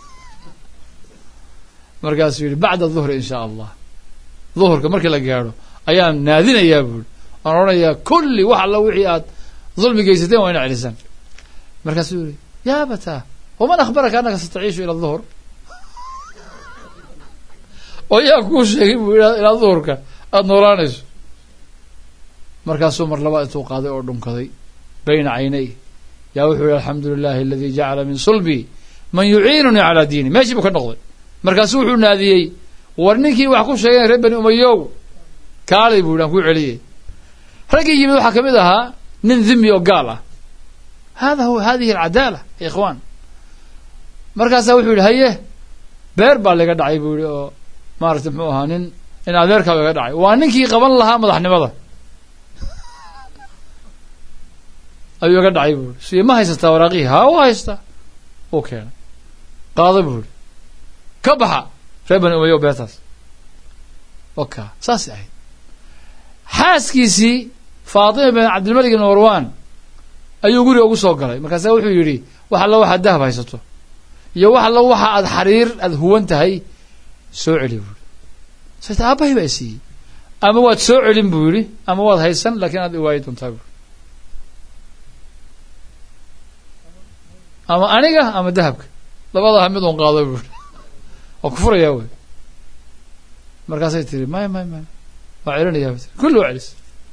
markaasuu yidhi bacda duhri in shaa allah duhurka markii la gaadho ayaan naadinayaa buuri waan odhanayaa kulli wax alla wixii aad dulmi geysateen waa ina celisaan markaasuu yihi yaa abataa waman akhbaraka annaka sataciishu ila duhur oo yaa kuu sheegay buu ilaa duhurka aada noolaanayso markaasuu mar labaad intuu qaaday oo dhunkaday bayna caynay yaa wuxuu yihi alxamdu lilahi aladii jacala min sulbii man yuciinunii calaa diini meeshii buu ka noqday markaasuu wuxuu naadiyey war ninkii wax ku sheegeen reer bani umayow kaalay buu yihi aan kuu celiyey raggii yimid waxaa kamid ahaa nin dhimi oo gaal ah hada huwa hadihi alcadaala ya ikhwaan markaasaa wuxuu yihi haye beer baa laga dhacay buu yihi oo maaragtay muxuu ahaa nin in adeerkaa laga dhacay waa ninkii qaban lahaa madaxnimada ayuu iga dhacay buu yihi siye ma haysataa waraaqihii haa u haystaa uu keenay qaada buu yihi ka baxa reer bani umayo beertaas oka saasay ahayd xaaskiisii faatima bin cabdilmalik ibn marwan ayuu guriga ugu soo galay markaasaa wuxuu yidhi wax alla waxaad dahab haysato iyo wax alla waxa aad xariir aada huwan tahay soo celi buu yihi sayta aabbahay baa isiiyey ama waad soo celin buu yihi ama waad haysan laakiin aad iwaayi doontaa buui ama aniga ama dahabka labadaha mid un qaado buuri oo ku furayaa wey markaasay tiri may may may waa celinayaa tir kulli waa celis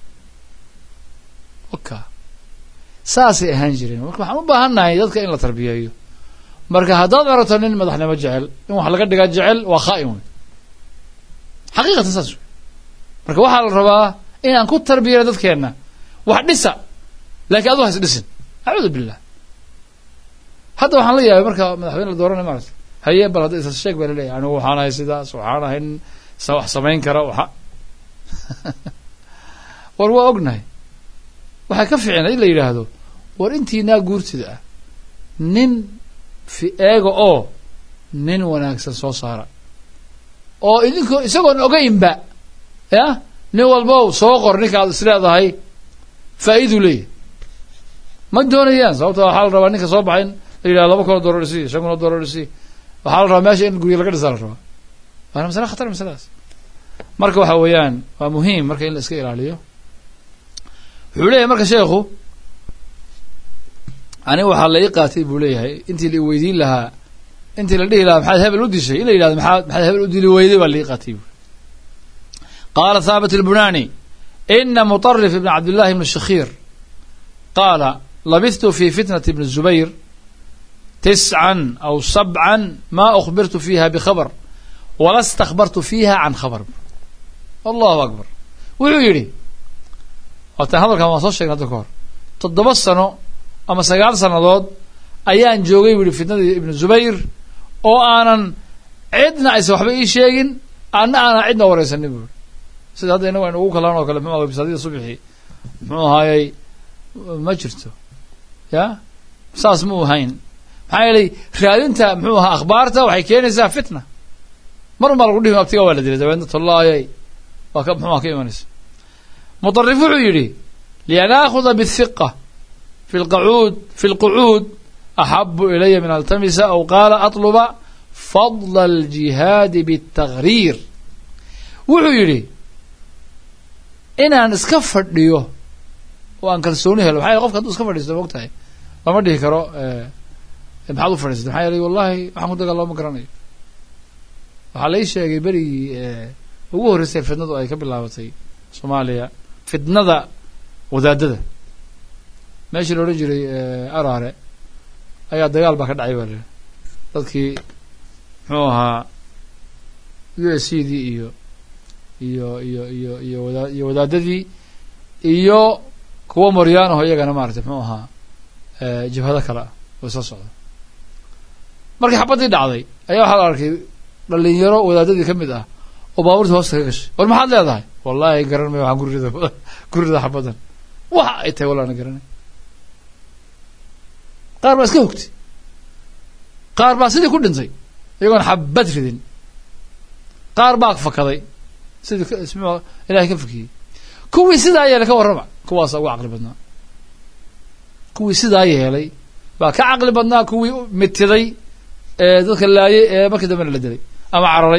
oka saasay ahaan jireen marka waxaan u baahannahay dadka in la tarbiyeeyo marka haddaad aragto nin madaxnimo jecel in wax laga dhigaa jecel waa khaa'in wey xaqiiqatan saas wey marka waxaa la rabaa inaan ku tarbiyeyno dadkeenna wax dhisa laakiin adu hays dhisin acuudu billah hadda waxaan la yaabay marka madaxweyne la dooranay maarata haye bal hadda isa sheeg baa laleeyahay anigu waxaan ahay sidaas waxaan ahay nin sa wax samayn kara waxa war waa ognahay waxay ka fiicnay in la yidhaahdo war intiinaa guurtida ah nin fi eega oo nin wanaagsan soo saara oo idinkoo isagoon ogaynba ya nin walbow soo qor ninka aad isleedahay faa'iiduu leeyahay ma doonayaan sababta waxaa la rabaa ninka soo baxay in la yidhahdo laba kun oo dollar isii shan kun oo dollar isii waxaa la rabaa meesha in guryo laga dhisaa la rabaa waana masale khatar masaladaas marka waxa weeyaan waa muhiim marka in la iska ilaaliyo wuxuu leeyahay marka sheekhu aniga waxaa la ii qaatay buu leeyahay intii la weydiin lahaa intii la dhihi lahaa maxaad hebel u dishay in la yidhahdo maxaad maxaad hebel u dili weyday baa la ii qaatay buu qaala thaabit albunani ina muطarif ibn cabdillahi ibn shakhiir qaala labithtu fi fitnati ibn zubayr tiscan aw sabcan ma ukhbirtu fiiha bikhabar wala stakbartu fiiha can khabar allahu akbar wuxuu yidhi waatan hadalkan waan soo sheegnay hadda ka hor toddoba sano ama sagaal sannadood ayaan joogay bu yihi fitnadii ibnu zubayr oo aanan cidna aysan waxba ii sheegin anna aanan cidna wareysanin bu yihi sida hadda inagu aynu ugu kalaan oo kale muxuu aha bisaadida subxii muxuu ahaayey ma jirto ya saas ma u hayn maxaa yeelay raadinta muxuu ahaa akhbaarta waxay keenaysaa fitna mar un baa lagu dhihi abtiga waa la dilay dabeedna tollaayay waa ka muxuu aha ka imanaysa muطarif wuxuu yidhi lian aakuda bالhiqa fi lqacuud fi lqucuud axabu ilaya min altamisa aw qaala atluba fadla aljihaadi bالtagriir wuxuu yidhi inaan iska fadhiyo oo aan kalsooni helo maxaa yele qofka hadduu iska fadhiisto ma og tahay lama dhihi karo maxaad u fadhiistay maxaa yeelay wallahi waxaan ku dagaal looma garanayo waxaa la ii sheegay berigii ugu horreysay fitnadu ay ka bilaabatay soomaaliya fitnada wadaadada meeshii la odhan jiray araare ayaa dagaal baa ka dhacay baa la dadkii muxuu ahaa u s c dii iyo iyo iyo iyo iyo wada iyo wadaadadii iyo kuwa moryaanaho iyagana maaragtay muxuu ahaa jabhado kale ah oo isla socda markii xabaddii dhacday ayaa waxaa la arkay dhalinyaro wadaadadii ka mid ah oo baabuurta hoosta ka gashay war maxaad leedahay wallahi garan mayo waxaan gurida gurida xabadan waxa ay tahay wallaana garanay qaar baa iska hogtay qaar baa sidii ku dhintay iyagoon xabad ridin qaar baa fakaday sidii ismu ilahay ka fakiyey kuwii sidaa yeelay ka warrama kuwaasa ugu caqli badnaa kuwii sidaa yeelay baa ka caqli badnaa kuwii mitiday ee dadka laayay ee markii dambena la dilay ama cararay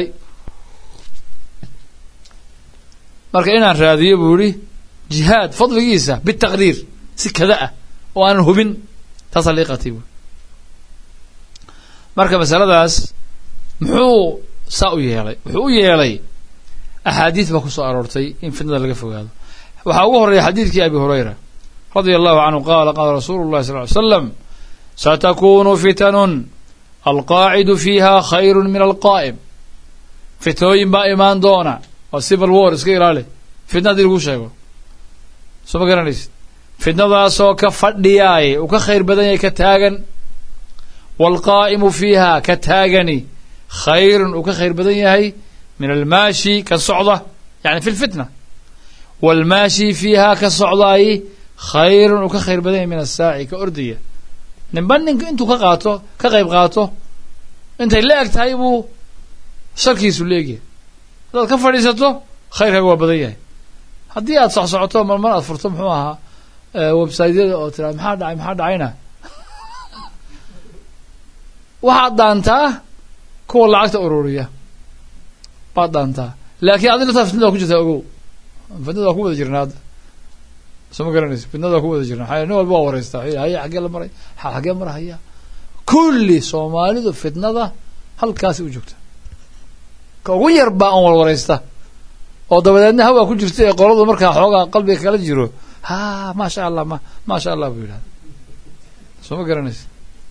marka inaan raadiyo buu yihi jihaad fadligiisa bitaqriir si kada ah oo aanan hubin taasaa la ii qaatay buui marka masaladaas muxuu saa u yeelay wuxuu u yeelay axaadiis baa ku soo aroortay in fitnada laga fogaado waxaa ugu horreeya xadiidkii abi hurayra radia allahu canhu qaala qaala rasuulu llahi sal ly slam satakunu fitanun alqaacidu fiiha khayru min alqaa'im fitnooyin baa imaan doona waa civil war iska ilaali fitna hadii lagu sheego soo ma garanaysid fitnadaasoo ka fadhiyaay uu ka khayr badan yahay ka taagan waalqaa'imu fiiha ka taagani khayrun uu ka khayr badan yahay min almaashi ka socda yani fi lfitna waalmaashi fiiha ka socdaay khayrun uu ka khayr badan yahay min asaaci ka ordaya ninba ninka intuu ka qaato ka qayb qaato intay la eg tahay buu sharkiisu leegyahay haddaad ka fadhiisato khayrkaaga waa badan yahay haddii aad soc socoto mar mar aad furto muxuu ahaa websiteyada oo tiraad maxaa dhacay maxaa dhacayna waxaad daantaa kuwa lacagta ururiya baad daantaa laakiin adi laftaa fitnada waa ku jirtaa ogow fitnada waa ku wada jirnaa hadda soo ma garanaysa fitnada waa ku wada jirnaa aa nin walba waa wareystaa haya xaggee la maray xaggee mara haya kulli soomaalidu fitnada halkaasi u joogta ka ugu yar baa aan warwaraysta oo dabadeedna hawaa ku jirta ee qoladu markaa xoogaa qalbiga kala jiro ha maasha allah ma maasha allah buu yidhahda soo ma garanaysa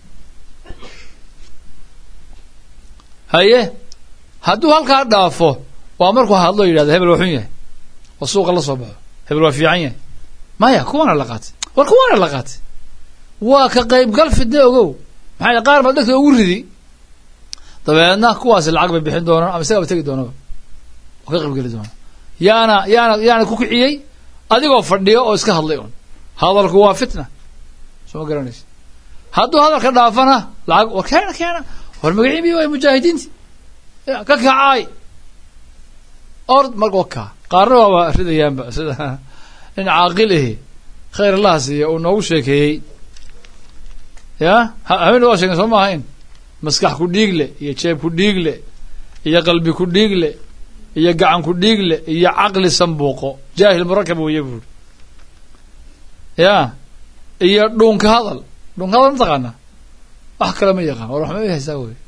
haye hadduu halkaa dhaafo waa markuu hadlo yidhahda hebel waa xun yahay oo suuqa la soo baxo hebel waa fiican yahay maya kuwaana la qaatay war kuwaana la qaatay waa ka qaybgal fidne ogow maxaa qaar baad dhegta ugu ridi dabeedna kuwaasi lacag bay bixin doonaan ama isaga ba tegi doonaba oo ka qaybgeli doona yaana yaana yaana ku kiciyey adigoo fadhiyo oo iska hadlay un hadalku waa fitna soo ma garanaysa hadduu hadalka dhaafana lacag war keena keena war magacii bi way mujaahidiinti ka kacaay ord marka wakaa qaarna waaba ridayaanba sida in caaqil ahi khayr allah siiya uu noogu sheekeeyey ya habeen waa sheegay soo ma ahayn maskax ku dhiigle iyo jeeb ku dhiigle iyo qalbi ku dhiigle iyo gacan ku dhiigle iyo caqli sambuuqo jaahil murakab weeye buuri ya iyo dhuunka hadal dhuunka hadal ma taqaana wax kale ma yaqaan war wax ma haysaa wey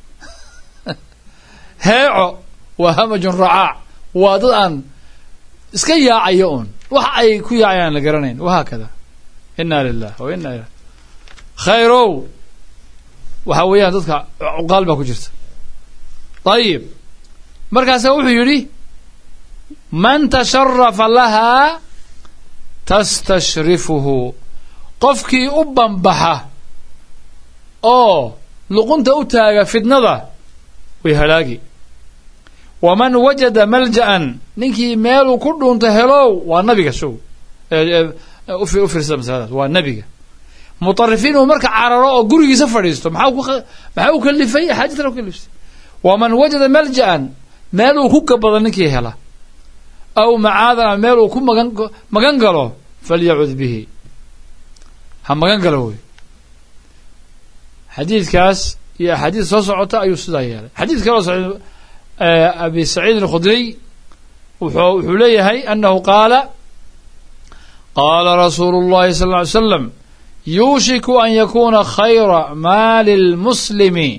heeco waa hamajun racaac waa dad aan iska yaacayo un wax ay ku yaacayaan la garanayn wahaakada inna lilah wa inna ilayh khayrow waxa weeyaan dadka cuqaal baa ku jirta ayib markaasa wuxuu yidhi man tasharafa lahaa tastashrifuhu qofkii u banbaxa oo luqunta u taaga fitnada way halaagi waman wajada malja'an ninkii meeluu ku dhuunto helow waa nabiga show u fiirsada masaladaas waa nabiga muطarifiin uu marka cararo oo gurigiisa fadhiisto maxaa ku maxaa u kalifay xaajada u kaliftay waman wajada malja'an meel uu ku gabado ninkii hela aw macaadan meel uu ku magan magan galo falyacud bihi ha magan galo wey xadiidkaas iyo axaadiis soo socota ayuu sidaa yeelay xadiid kaloo socda abi saciid alkhudriy wuxuu wuxuu leeyahay annahu qaala qaala rasuulu llahi sal lla ly slam yuushiku an yakuna khayra maali lmuslimi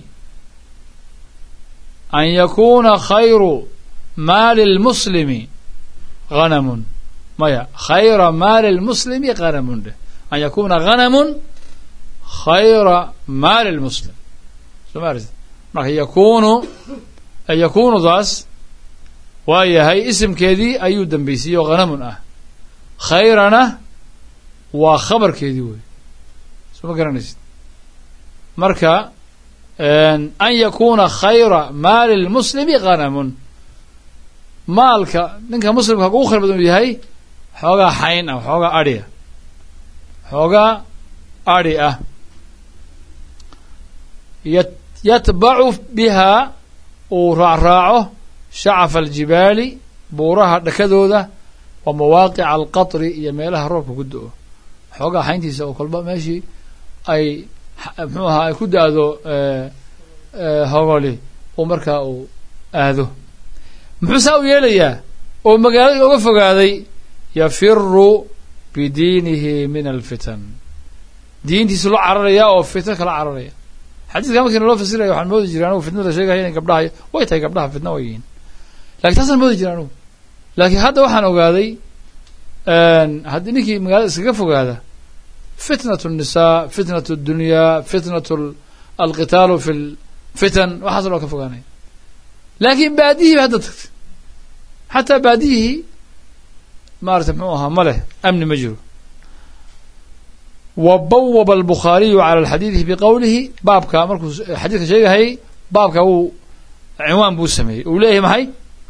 an yakuna khayru maali lmuslimi hanamun maya khayra maali lmuslimi hanamun dheh an yakuna hanamun khayra maali lmuslim soo ma aragtid marka yakunu yakunudaas waa yahay isimkeedii ayuu dambaysiiyey oo hanamun ah khayrana waa khabarkeedii wey soo ma garanaysid marka an yakuna khayra maali lmuslimi hanamun maalka ninka muslimka ugu khayr badan uu yahay xoogaa xayn ah xoogaa adhi ah xoogaa adhi ah yatbacu biha uu raacraaco shacafa aljibaali buuraha dhakadooda wa mawaaqica alqatri iyo meelaha roobka ku do-o xoogaa xayntiisa oo kolba meeshii ay muxuu ahaa ay ku da-do hogoli uu markaa uu aado muxuu saa u yeelayaa oo magaaladii oga fogaaday yafiru bidiinihi min alfitan diintiisu la cararaya oo fitna kala cararaya xadiidka markii naloo fasiraya waxaan moodi jiray anugu fitnada sheegaya inay gabdhaha way tahay gabdhaha fitna way yihiin lakin taasaan moodi jiray anugu laakiin hadda waxaan ogaaday haddii ninkii magaalada iskaga fogaada fitnat الnisaa fitnat اdunyaa fitnat alqitaalu fi lfitan waxaas loo ka fogaanaya laakiin baadiyihii ba hadda tagtay xataa baadiyihii maarata muxuu ahaa ma leh amni ma jiro wa bawaba albukhaariyu cala alxadiidi biqowlihi baabka markuu xadiidka sheegahayay baabka wuu cinwaan buu sameeyey uu leeyahay maxay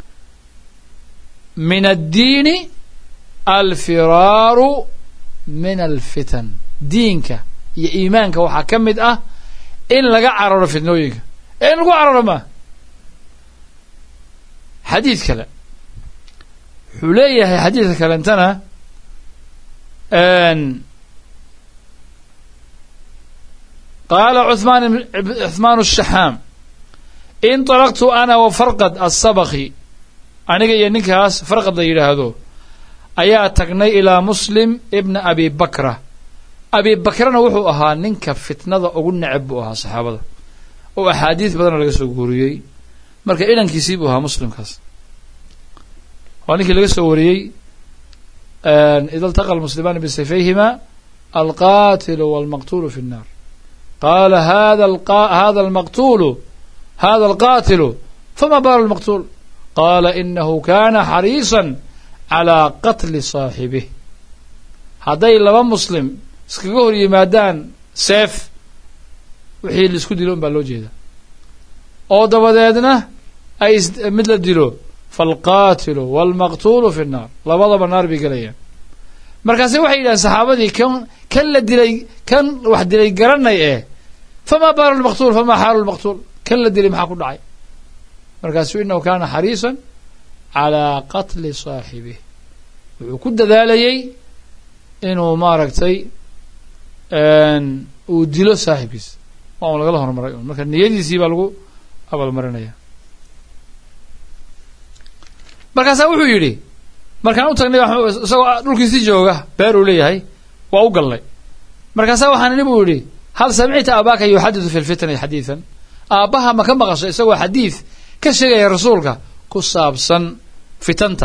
min addiini alfiraaru min alfitan diinka iyo iimaanka waxaa ka mid ah in laga cararo fitnooyinka ee in lagu cararo maa xadiid kale wuxuu leeyahay xadiidka kalentana qaala cuثmaan cuثmaan الshaxaam inطalaqtu ana wa farqad asabki aniga iyo ninkaas farqad la yidhaahdo ayaa tagnay ilaa muslim ibna abi bakra abi bakrana wuxuu ahaa ninka fitnada ugu neceb buu ahaa saxaabada oo axaadiis badan laga soo guuriyey marka inankiisii buu ahaa muslimkaas waa ninkii laga soo wariyey ida iltaqa almuslimaani bisayfayhima alqatilu walmaqtulu fi الnar qala hada hada almaqtulu hada alqatilu fama balu almaqtul qala inahu kana xariisan calى qatli صaaxibih hadday laba muslim iskaga hor yimaadaan seef wixii la isku dilo un baa loo jeeda oo dabadeedna ay mid la dilo falqaatilu walmaqtulu fi الnar labadaba naar bay gelayaan markaase waxay yidhahdeen saxaabadii kan kan la dilay kan wax dilay garanay eh fama baalu lmaqtul fama xaalu lmaqtul kan la dilay maxaa ku dhacay markaasu inahu kana xariisan calى qatli صaaxibih wuxuu ku dadaalayey inuu maaragtay uu dilo saaxibkiisa waa un lagala hormaray un marka niyadiisii baa lagu abaalmarinaya markaasaa wuxuu yidhi markaan u tagnay isagoo dhulkiisii jooga beer uu leeyahay waa u galnay markaasaa waxaan ini buu yidhi hal samicta abaaka yuxadidu fi lfitani xadiidan aabbaha ma ka maqashay isagoo xadiid ka sheegaya rasuulka ku saabsan fitanta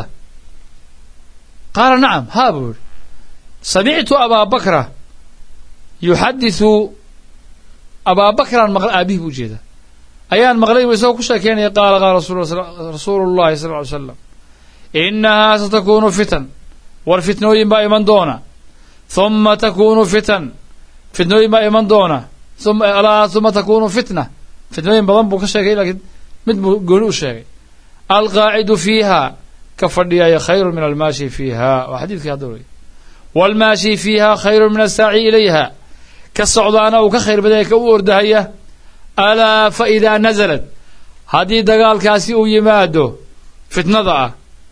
qaala nacam haa buu yidhi samictu abaa bakra yuxadiثu abaa bakraan maql aabihii buu ujeedaa ayaan maqlay isagoo ku sheekeynaya qaala qaala rasuulu llahi sal ly slam inahaa satakunu fitan war fitnooyin baa iman doona huma takunu fitan fitnooyin baa iman doona alaa huma takunu fitna fitnooyin badan buu ka sheegay lakiin mid buu gooni u sheegay alqaacidu fiiha ka fadhiyaya khayru min almaashi fiiha waa xadiidkii hadda wey wاlmaashi fiiha khayru min asaaci ilayha ka socdaana uu ka khayr badaya ka u ordahaya alaa faidaa naزlat haddii dagaalkaasi uu yimaado fitnada ah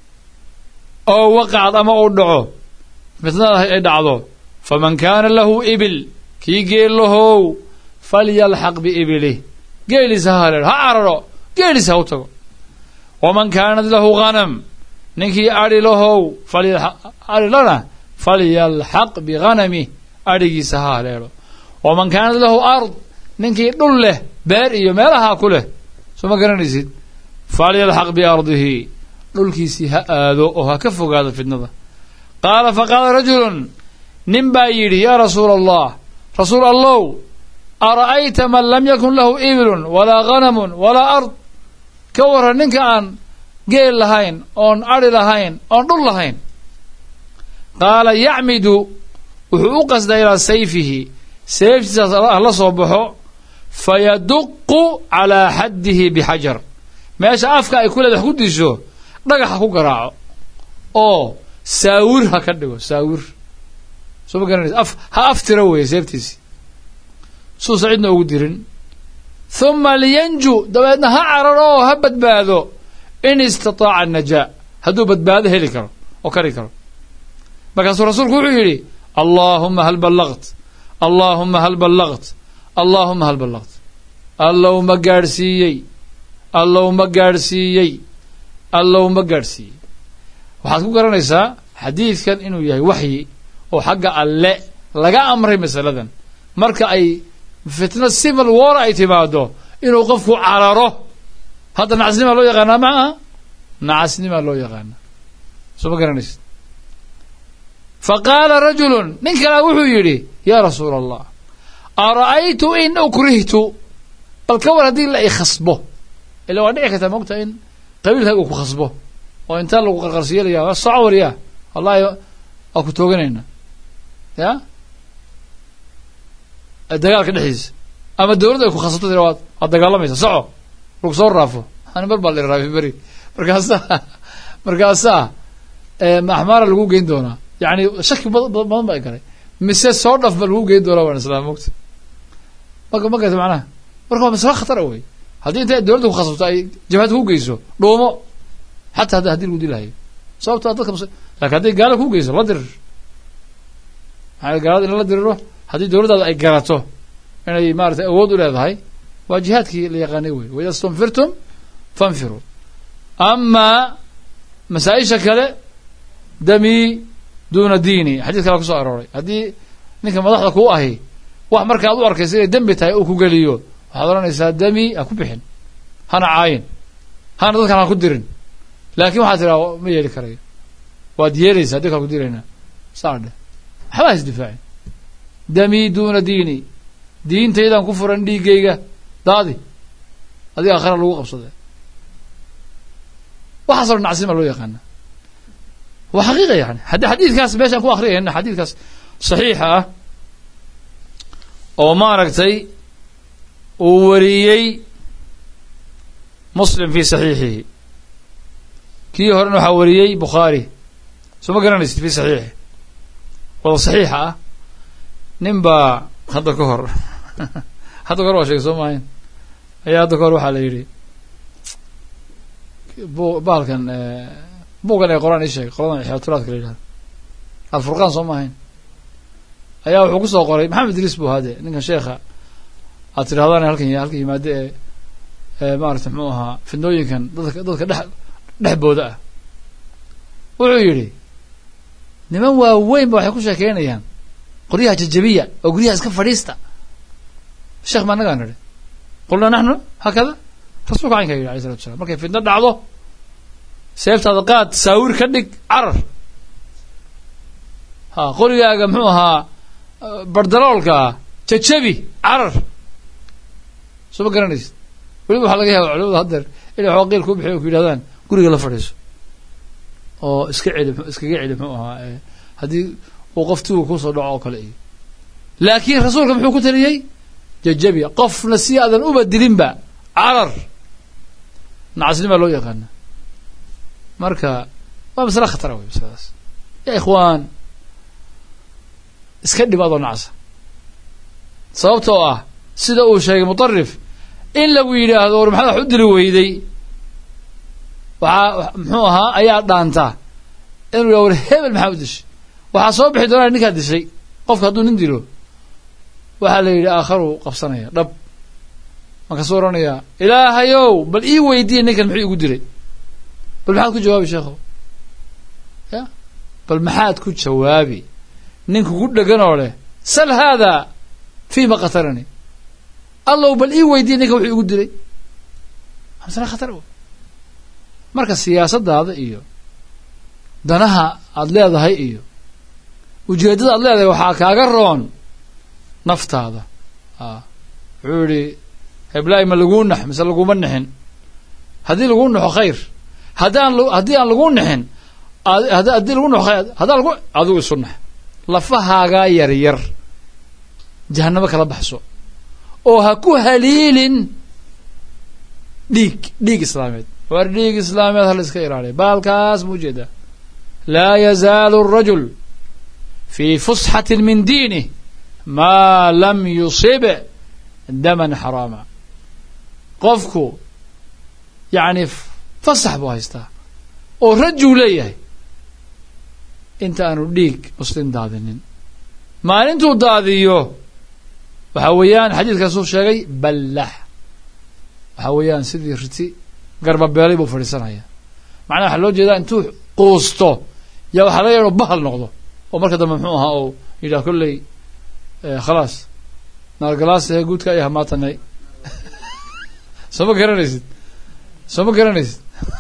oo waqacad ama uu dhaco fitnada ay dhacdo faman kaana lahu ibil kii geel lahow falyalxaq biibilih geeliisa ha haleelo ha cararo geeliisa ha u tago waman kaanat lahu ghanam ninkii adhi lahow adhi lana falyalxaq biganamih adhigiisa ha haleelo waman kaanat lahu ard ninkii dhul leh beer iyo meelahaa ku leh soo ma garanaysid falyalxaq biardihi dhulkiisii ha aado oo ha ka fogaado fitnada qaala faqaala rajulun nin baa yidhi yaa rasuula allah rasuul allow ara'ayta man lam yakun lahu ibilun walaa ganamun walaa ard ka warran ninka aan geel lahayn oon adhi lahayn oon dhul lahayn qaala yacmidu wuxuu u qasdaa ilaa sayfihi seeftiisaas la soo baxo fayaduqu calaa xaddihi bixajar meesha afka ay ku leeda wax ku disho dhagax ha ku garaaco oo saawir ha ka dhigo saawir soo ma garanaysa af ha aftira weeye seeftiisi suusa cidna ugu dirin huma liyanju dabeedna ha cararo oo ha badbaado in istataaca anajaa hadduu badbaado heli karo oo kari karo markaasuu rasuulku wuxuu yidhi allaahuma hal ballagt allaahuma hal ballagt allaahuma hal ballagt allow ma gaadhsiiyey allow ma gaadhsiiyey allow ma gaadhsiiyey waxaad ku garanaysaa xadiidkan inuu yahay waxyi oo xagga alle laga amray masaladan marka ay fitna civil war ay timaado inuu qofku cararo hadda nacasnimaa loo yaqaanaa ma aha nacasnimaa loo yaqaanaa soo ma garanaysid faqaala rajulun nin kalea wuxuu yidhi yaa rasuula allah ara'aytu in ukrihtu bal ka war haddii la i khasbo ila waa dhici kartaa mogta in qabiilkaaga uu ku khasbo oo intaa lagu qarqarsiiyalaya soco waryaa wallahi waa ku tooganayna ya dagaalka dhexdiisa ama dawladda ay ku khasabto tira waad waad dagaalamaysa soco lagu soo raafo ani mar baa la iraafi beri markaasaa markaasaa maxmaara lagu geyn doonaa yani shaki badan ba galay mise soo dhaf ba lagu geyn doonaa waan islaam mogta maka makata macnaha marka waa masalo khatara wey haddii intay dawladda ku khasabto ay jabhadda ku geyso dhuumo xataa hadda hadii lagu dilahayo sababto dadka lakin hadday gaala ku geyso la dirir maxaa gaalada in la diriro haddii dawladdaada ay garato inay maaratay awood u leedahay waa jihaadkii la yaqaanay wey waida stunfirtum fanfiruu amaa masaa-isha kale dami duuna diini xadiis kala kusoo arooray haddii ninka madaxda kuu ahi wax markaad u arkaysa inay dembi tahay uu ku geliyo waxaad oranaysaa dami ha ku bixin hana caayin hana dadkan ha ku dirin laakiin waxaad tiraa ma yeeli karayo waad yeelaysaa dadka ku diraynaa saadhe waxbaa isdifaacin dami duuna diini diintaydan ku furan dhiigayga daadi adiga akhira lagu qabsaday waxaasoo nacsiima loo yaqaana waa xaqiiqa yani haddii xadiidkaas meeshaan ku akriyayna xadiidkaas saxiixa ah oo maaragtay uu wariyey muslim fi saxiixihi kii horena waxaa wariyey bukhaari soo ma garanaysid fi saxiixi wada saxiixa ah nin baa hadda ka hor hadda ka hor waa sheegay soo maahayn ayaa hadda ka hor waxaa la yidhi bu baalkan buugan ay qoraan ii sheegay qoladan ixyaatulaadka la yidhahdo alfurqaan soo maahayn ayaa wuxuu ku soo qoray maxamed idriis buu haade ninkan sheekha aad tidhahdaan halkan halkan yimaade ee ee maarata muxuu ahaa fidnooyinkan dadka dadka dhex dhexbooda ah wuxuu yidhi niman waaweyn ba waxay ku sheekeynayaan qoryaha jajabiya oo guryaha iska fadhiista sheekh ma nagaan nidhi qulna naxnu hakada rasuulka caynka yidhi alayhi salatu wasalaam markay fidno dhacdo seeftaada qaad saawir ka dhig carar ha qorigaaga muxuu ahaa bardaloolka jajabi carar soo ma garanaysid weliba waxaa laga yaaba culimada haddeer inay waxba qiil ku bixiy o ku yidhahdaan guriga la fadhiiso oo iska celi iskaga celi muxuu ahaa haddii uu qof tuuga kusoo dhaco oo kale iyo laakiin rasuulka muxuu ku taliyey jajabi qofna si aadan uba dilinba carar nacasnimaa loo yaqaana marka waa masale khatara wey masaladaas ya ikhwaan iska dhib adoo nacsa sababtoo ah sida uu sheegay mutarif in lagu yidhaahdo war maxaad wax u dili weyday waxaa muxuu ahaa ayaa dhaantaa inuu yidhahdo war hebel maxaa u dishay waxaa soo bixi doonaa ninkaa dishay qofka hadduu nin dilo waxaa la yidhi aakharu qabsanaya dhab markaasuu oranayaa ilaahayow bal ii weydiiya ninkan muxuu igu dilay bal maxaad ku jawaabi sheekho ya bal maxaad ku jawaabi ninka ku dhegan oo leh sal haadaa fiima qatalani allow bal ii weydiiya ninka wuxuu igu dilay masale khatar wey marka siyaasadaada iyo danaha aada leedahay iyo ujeeddada aad leedahay waxaa kaaga roon naftaada a wuxuu yihi heblaay ma laguu nax mise laguma nixin haddii laguu naxo khayr haddaan haddii aan laguu nixin haddii lagu naxo khayr haddaan lagu adigu isu nax lafahaagaa yar yar jahanamo kala baxso oo ha ku haliilin dhiig dhiig islaameed war dhiig islaameed hala iska ilaaliya baalkaas ma ujeedaa laa yazaalu الrajul fi fusxati min diinih maa lam yusib daman xaraama qofku yacni fasax buu haystaa oo rajuu leeyahay inta aanu dhiig muslim daadinin maalintuu daadiyo waxaa weeyaan xadiidkaasuu sheegay ballax waxaa weeyaan sidii riti garbabeelay buu fadhiisanaya macnaha waxaa loo jeedaa intuu quusto yaa waxaa laga ya inu bahal noqdo oo marka dambe muxuu ahaa oo yidhaha kolley khalaas naargalaas ee guudka ay hamaatanay soo ma garanaysid soo ma garanaysid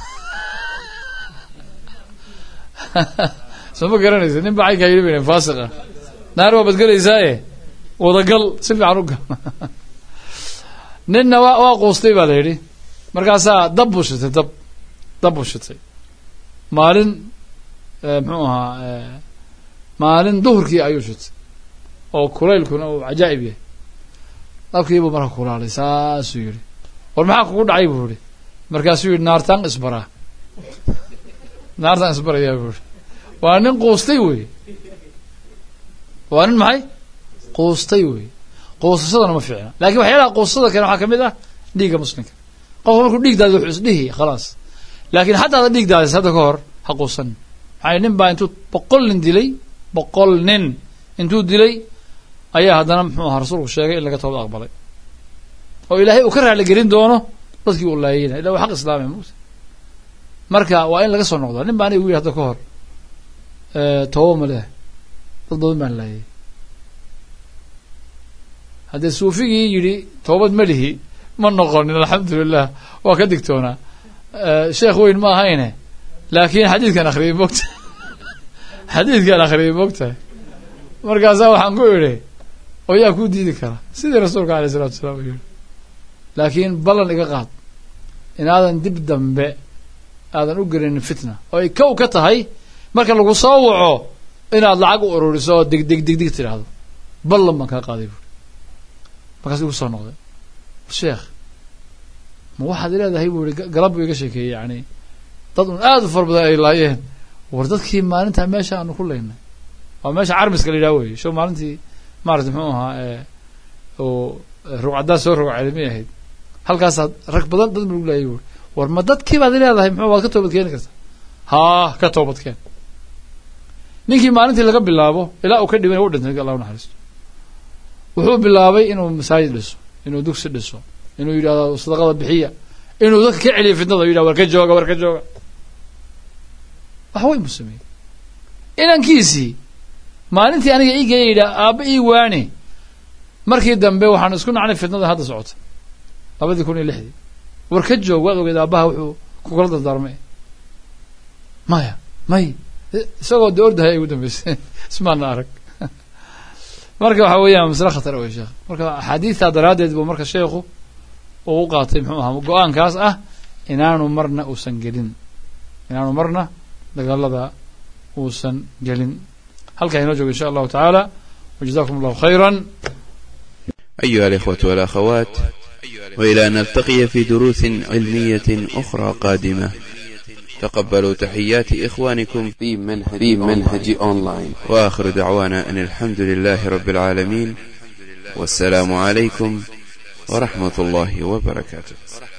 soo ma garanaysid nin ba caynkaa yidhi bayna faasiq ah naar waa badgelaysaaye wadagal si fiican u gal ninna waa waa quustay baa la yidhi markaasaa dab buu shitay dab dab buu shitay maalin muxuu ahaa maalin duhurkii ayuu shitay oo kulaylkuna uu cajaa'ib yahay dabkii buu marka kulaalay saasuu yidhi war maxaa kugu dhacay buu yihi markaasuu yidhi naartaan isbaraa naartaan isbarayaa buu yihi waa nin quustay wey waa nin maxay quustay wey quusashadana ma fiicna lakin waxyaalaha quusashada kale waxaa kamid ah dhiigga muslimka qofka markuu dhiig daadiyo wuxuu isdhihi khalaas laakin hadda ada dhiig daadis hadda ka hor ha quusanin maxaa nin baa intuu boqol nin dilay boqol nin intuu dilay ayaa haddana muxuu ahaa rasuulku sheegay in laga tooba aqbalay oo ilaahay uu ka raali gelin doono dadkii uu laayayna illa waa xaq islaamiya mugta marka waa in laga soo noqdaa nin baa aniga ugu yidhi hadda ka hor tooba ma leh dad badan baan laayay haddee suufigii yidhi toobad ma lihi ma noqonin alxamdulilah waa ka digtoonaa sheekh weyn ma ahayne laakiin xadiidkan akhriyay mogta xadiidkan akhriyay mogtahay markaasaa waxaan ku idhi oo yaa kuu diidi kara sidii rasuulka alayh isalatu wasalaam u yihi laakiin ballan iga qaad inaadan dib dambe aadan u gelinin fitna oo ay kow ka tahay marka lagu soo waco inaad lacag u ururiso oo dig dig dig dig tidhaahdo ballan baan kaa qaaday buuri markaas igu soo noqday sheekh ma waxaad leedahay buu ihi galab buu iga sheekeeyey yani dad un aada u fara badan ay laayeen war dadkii maalintaa meesha aanu ku leynay waa meesha carmiska la yidhaha wey show maalintii maarata muxuu ahaa oo rugcaddaa soo rogcay may ahayd halkaasaad rag badan dad ma lagu laayay buuri war ma dadkii baad leedahay muxuu waad ka toobad keeni kartaa haa ka toobad keen ninkii maalintii laga bilaabo ilaa uu ka dhibin u dhintay allah u naxariisto wuxuu bilaabay inuu masaajid dhiso inuu dugsi dhiso inuu yidhahdo sadaqada bixiya inuu dadka ka celiyo fitnada yidhahdo war ka jooga war ka jooga wax weyn buu sameeyey inankiisii maalintii aniga ii geeya yidhaha aabba ii waani markii dambe waxaan isku nacnay fitnada hadda socota labadii kun iyo lixdii war ka joog waad ogeed aabbaha wuxuu kugula dardaarmay maya may isagoo de ordahay ay ugu dambeysay ismaana arag marka waxa weeyaan masle khatar wey sheekh marka axaadiidtaa daraaddeed buu marka sheekhu uu u qaatay muxuu ahaa go-aankaas ah inaanu marna uusan gelin inaanu marna dagaalada uusan gelin halkaa inoo joogo insha allahu tacaala wajazakum allahu khayra. أيها الإخوة والأخوات، وإلى أن نلتقي في دروس علمية أخرى قادمة، تقبلوا تحيات إخوانكم في منهج, في منهج أونلاين، وآخر دعوانا أن الحمد لله رب العالمين، والسلام عليكم ورحمة الله وبركاته.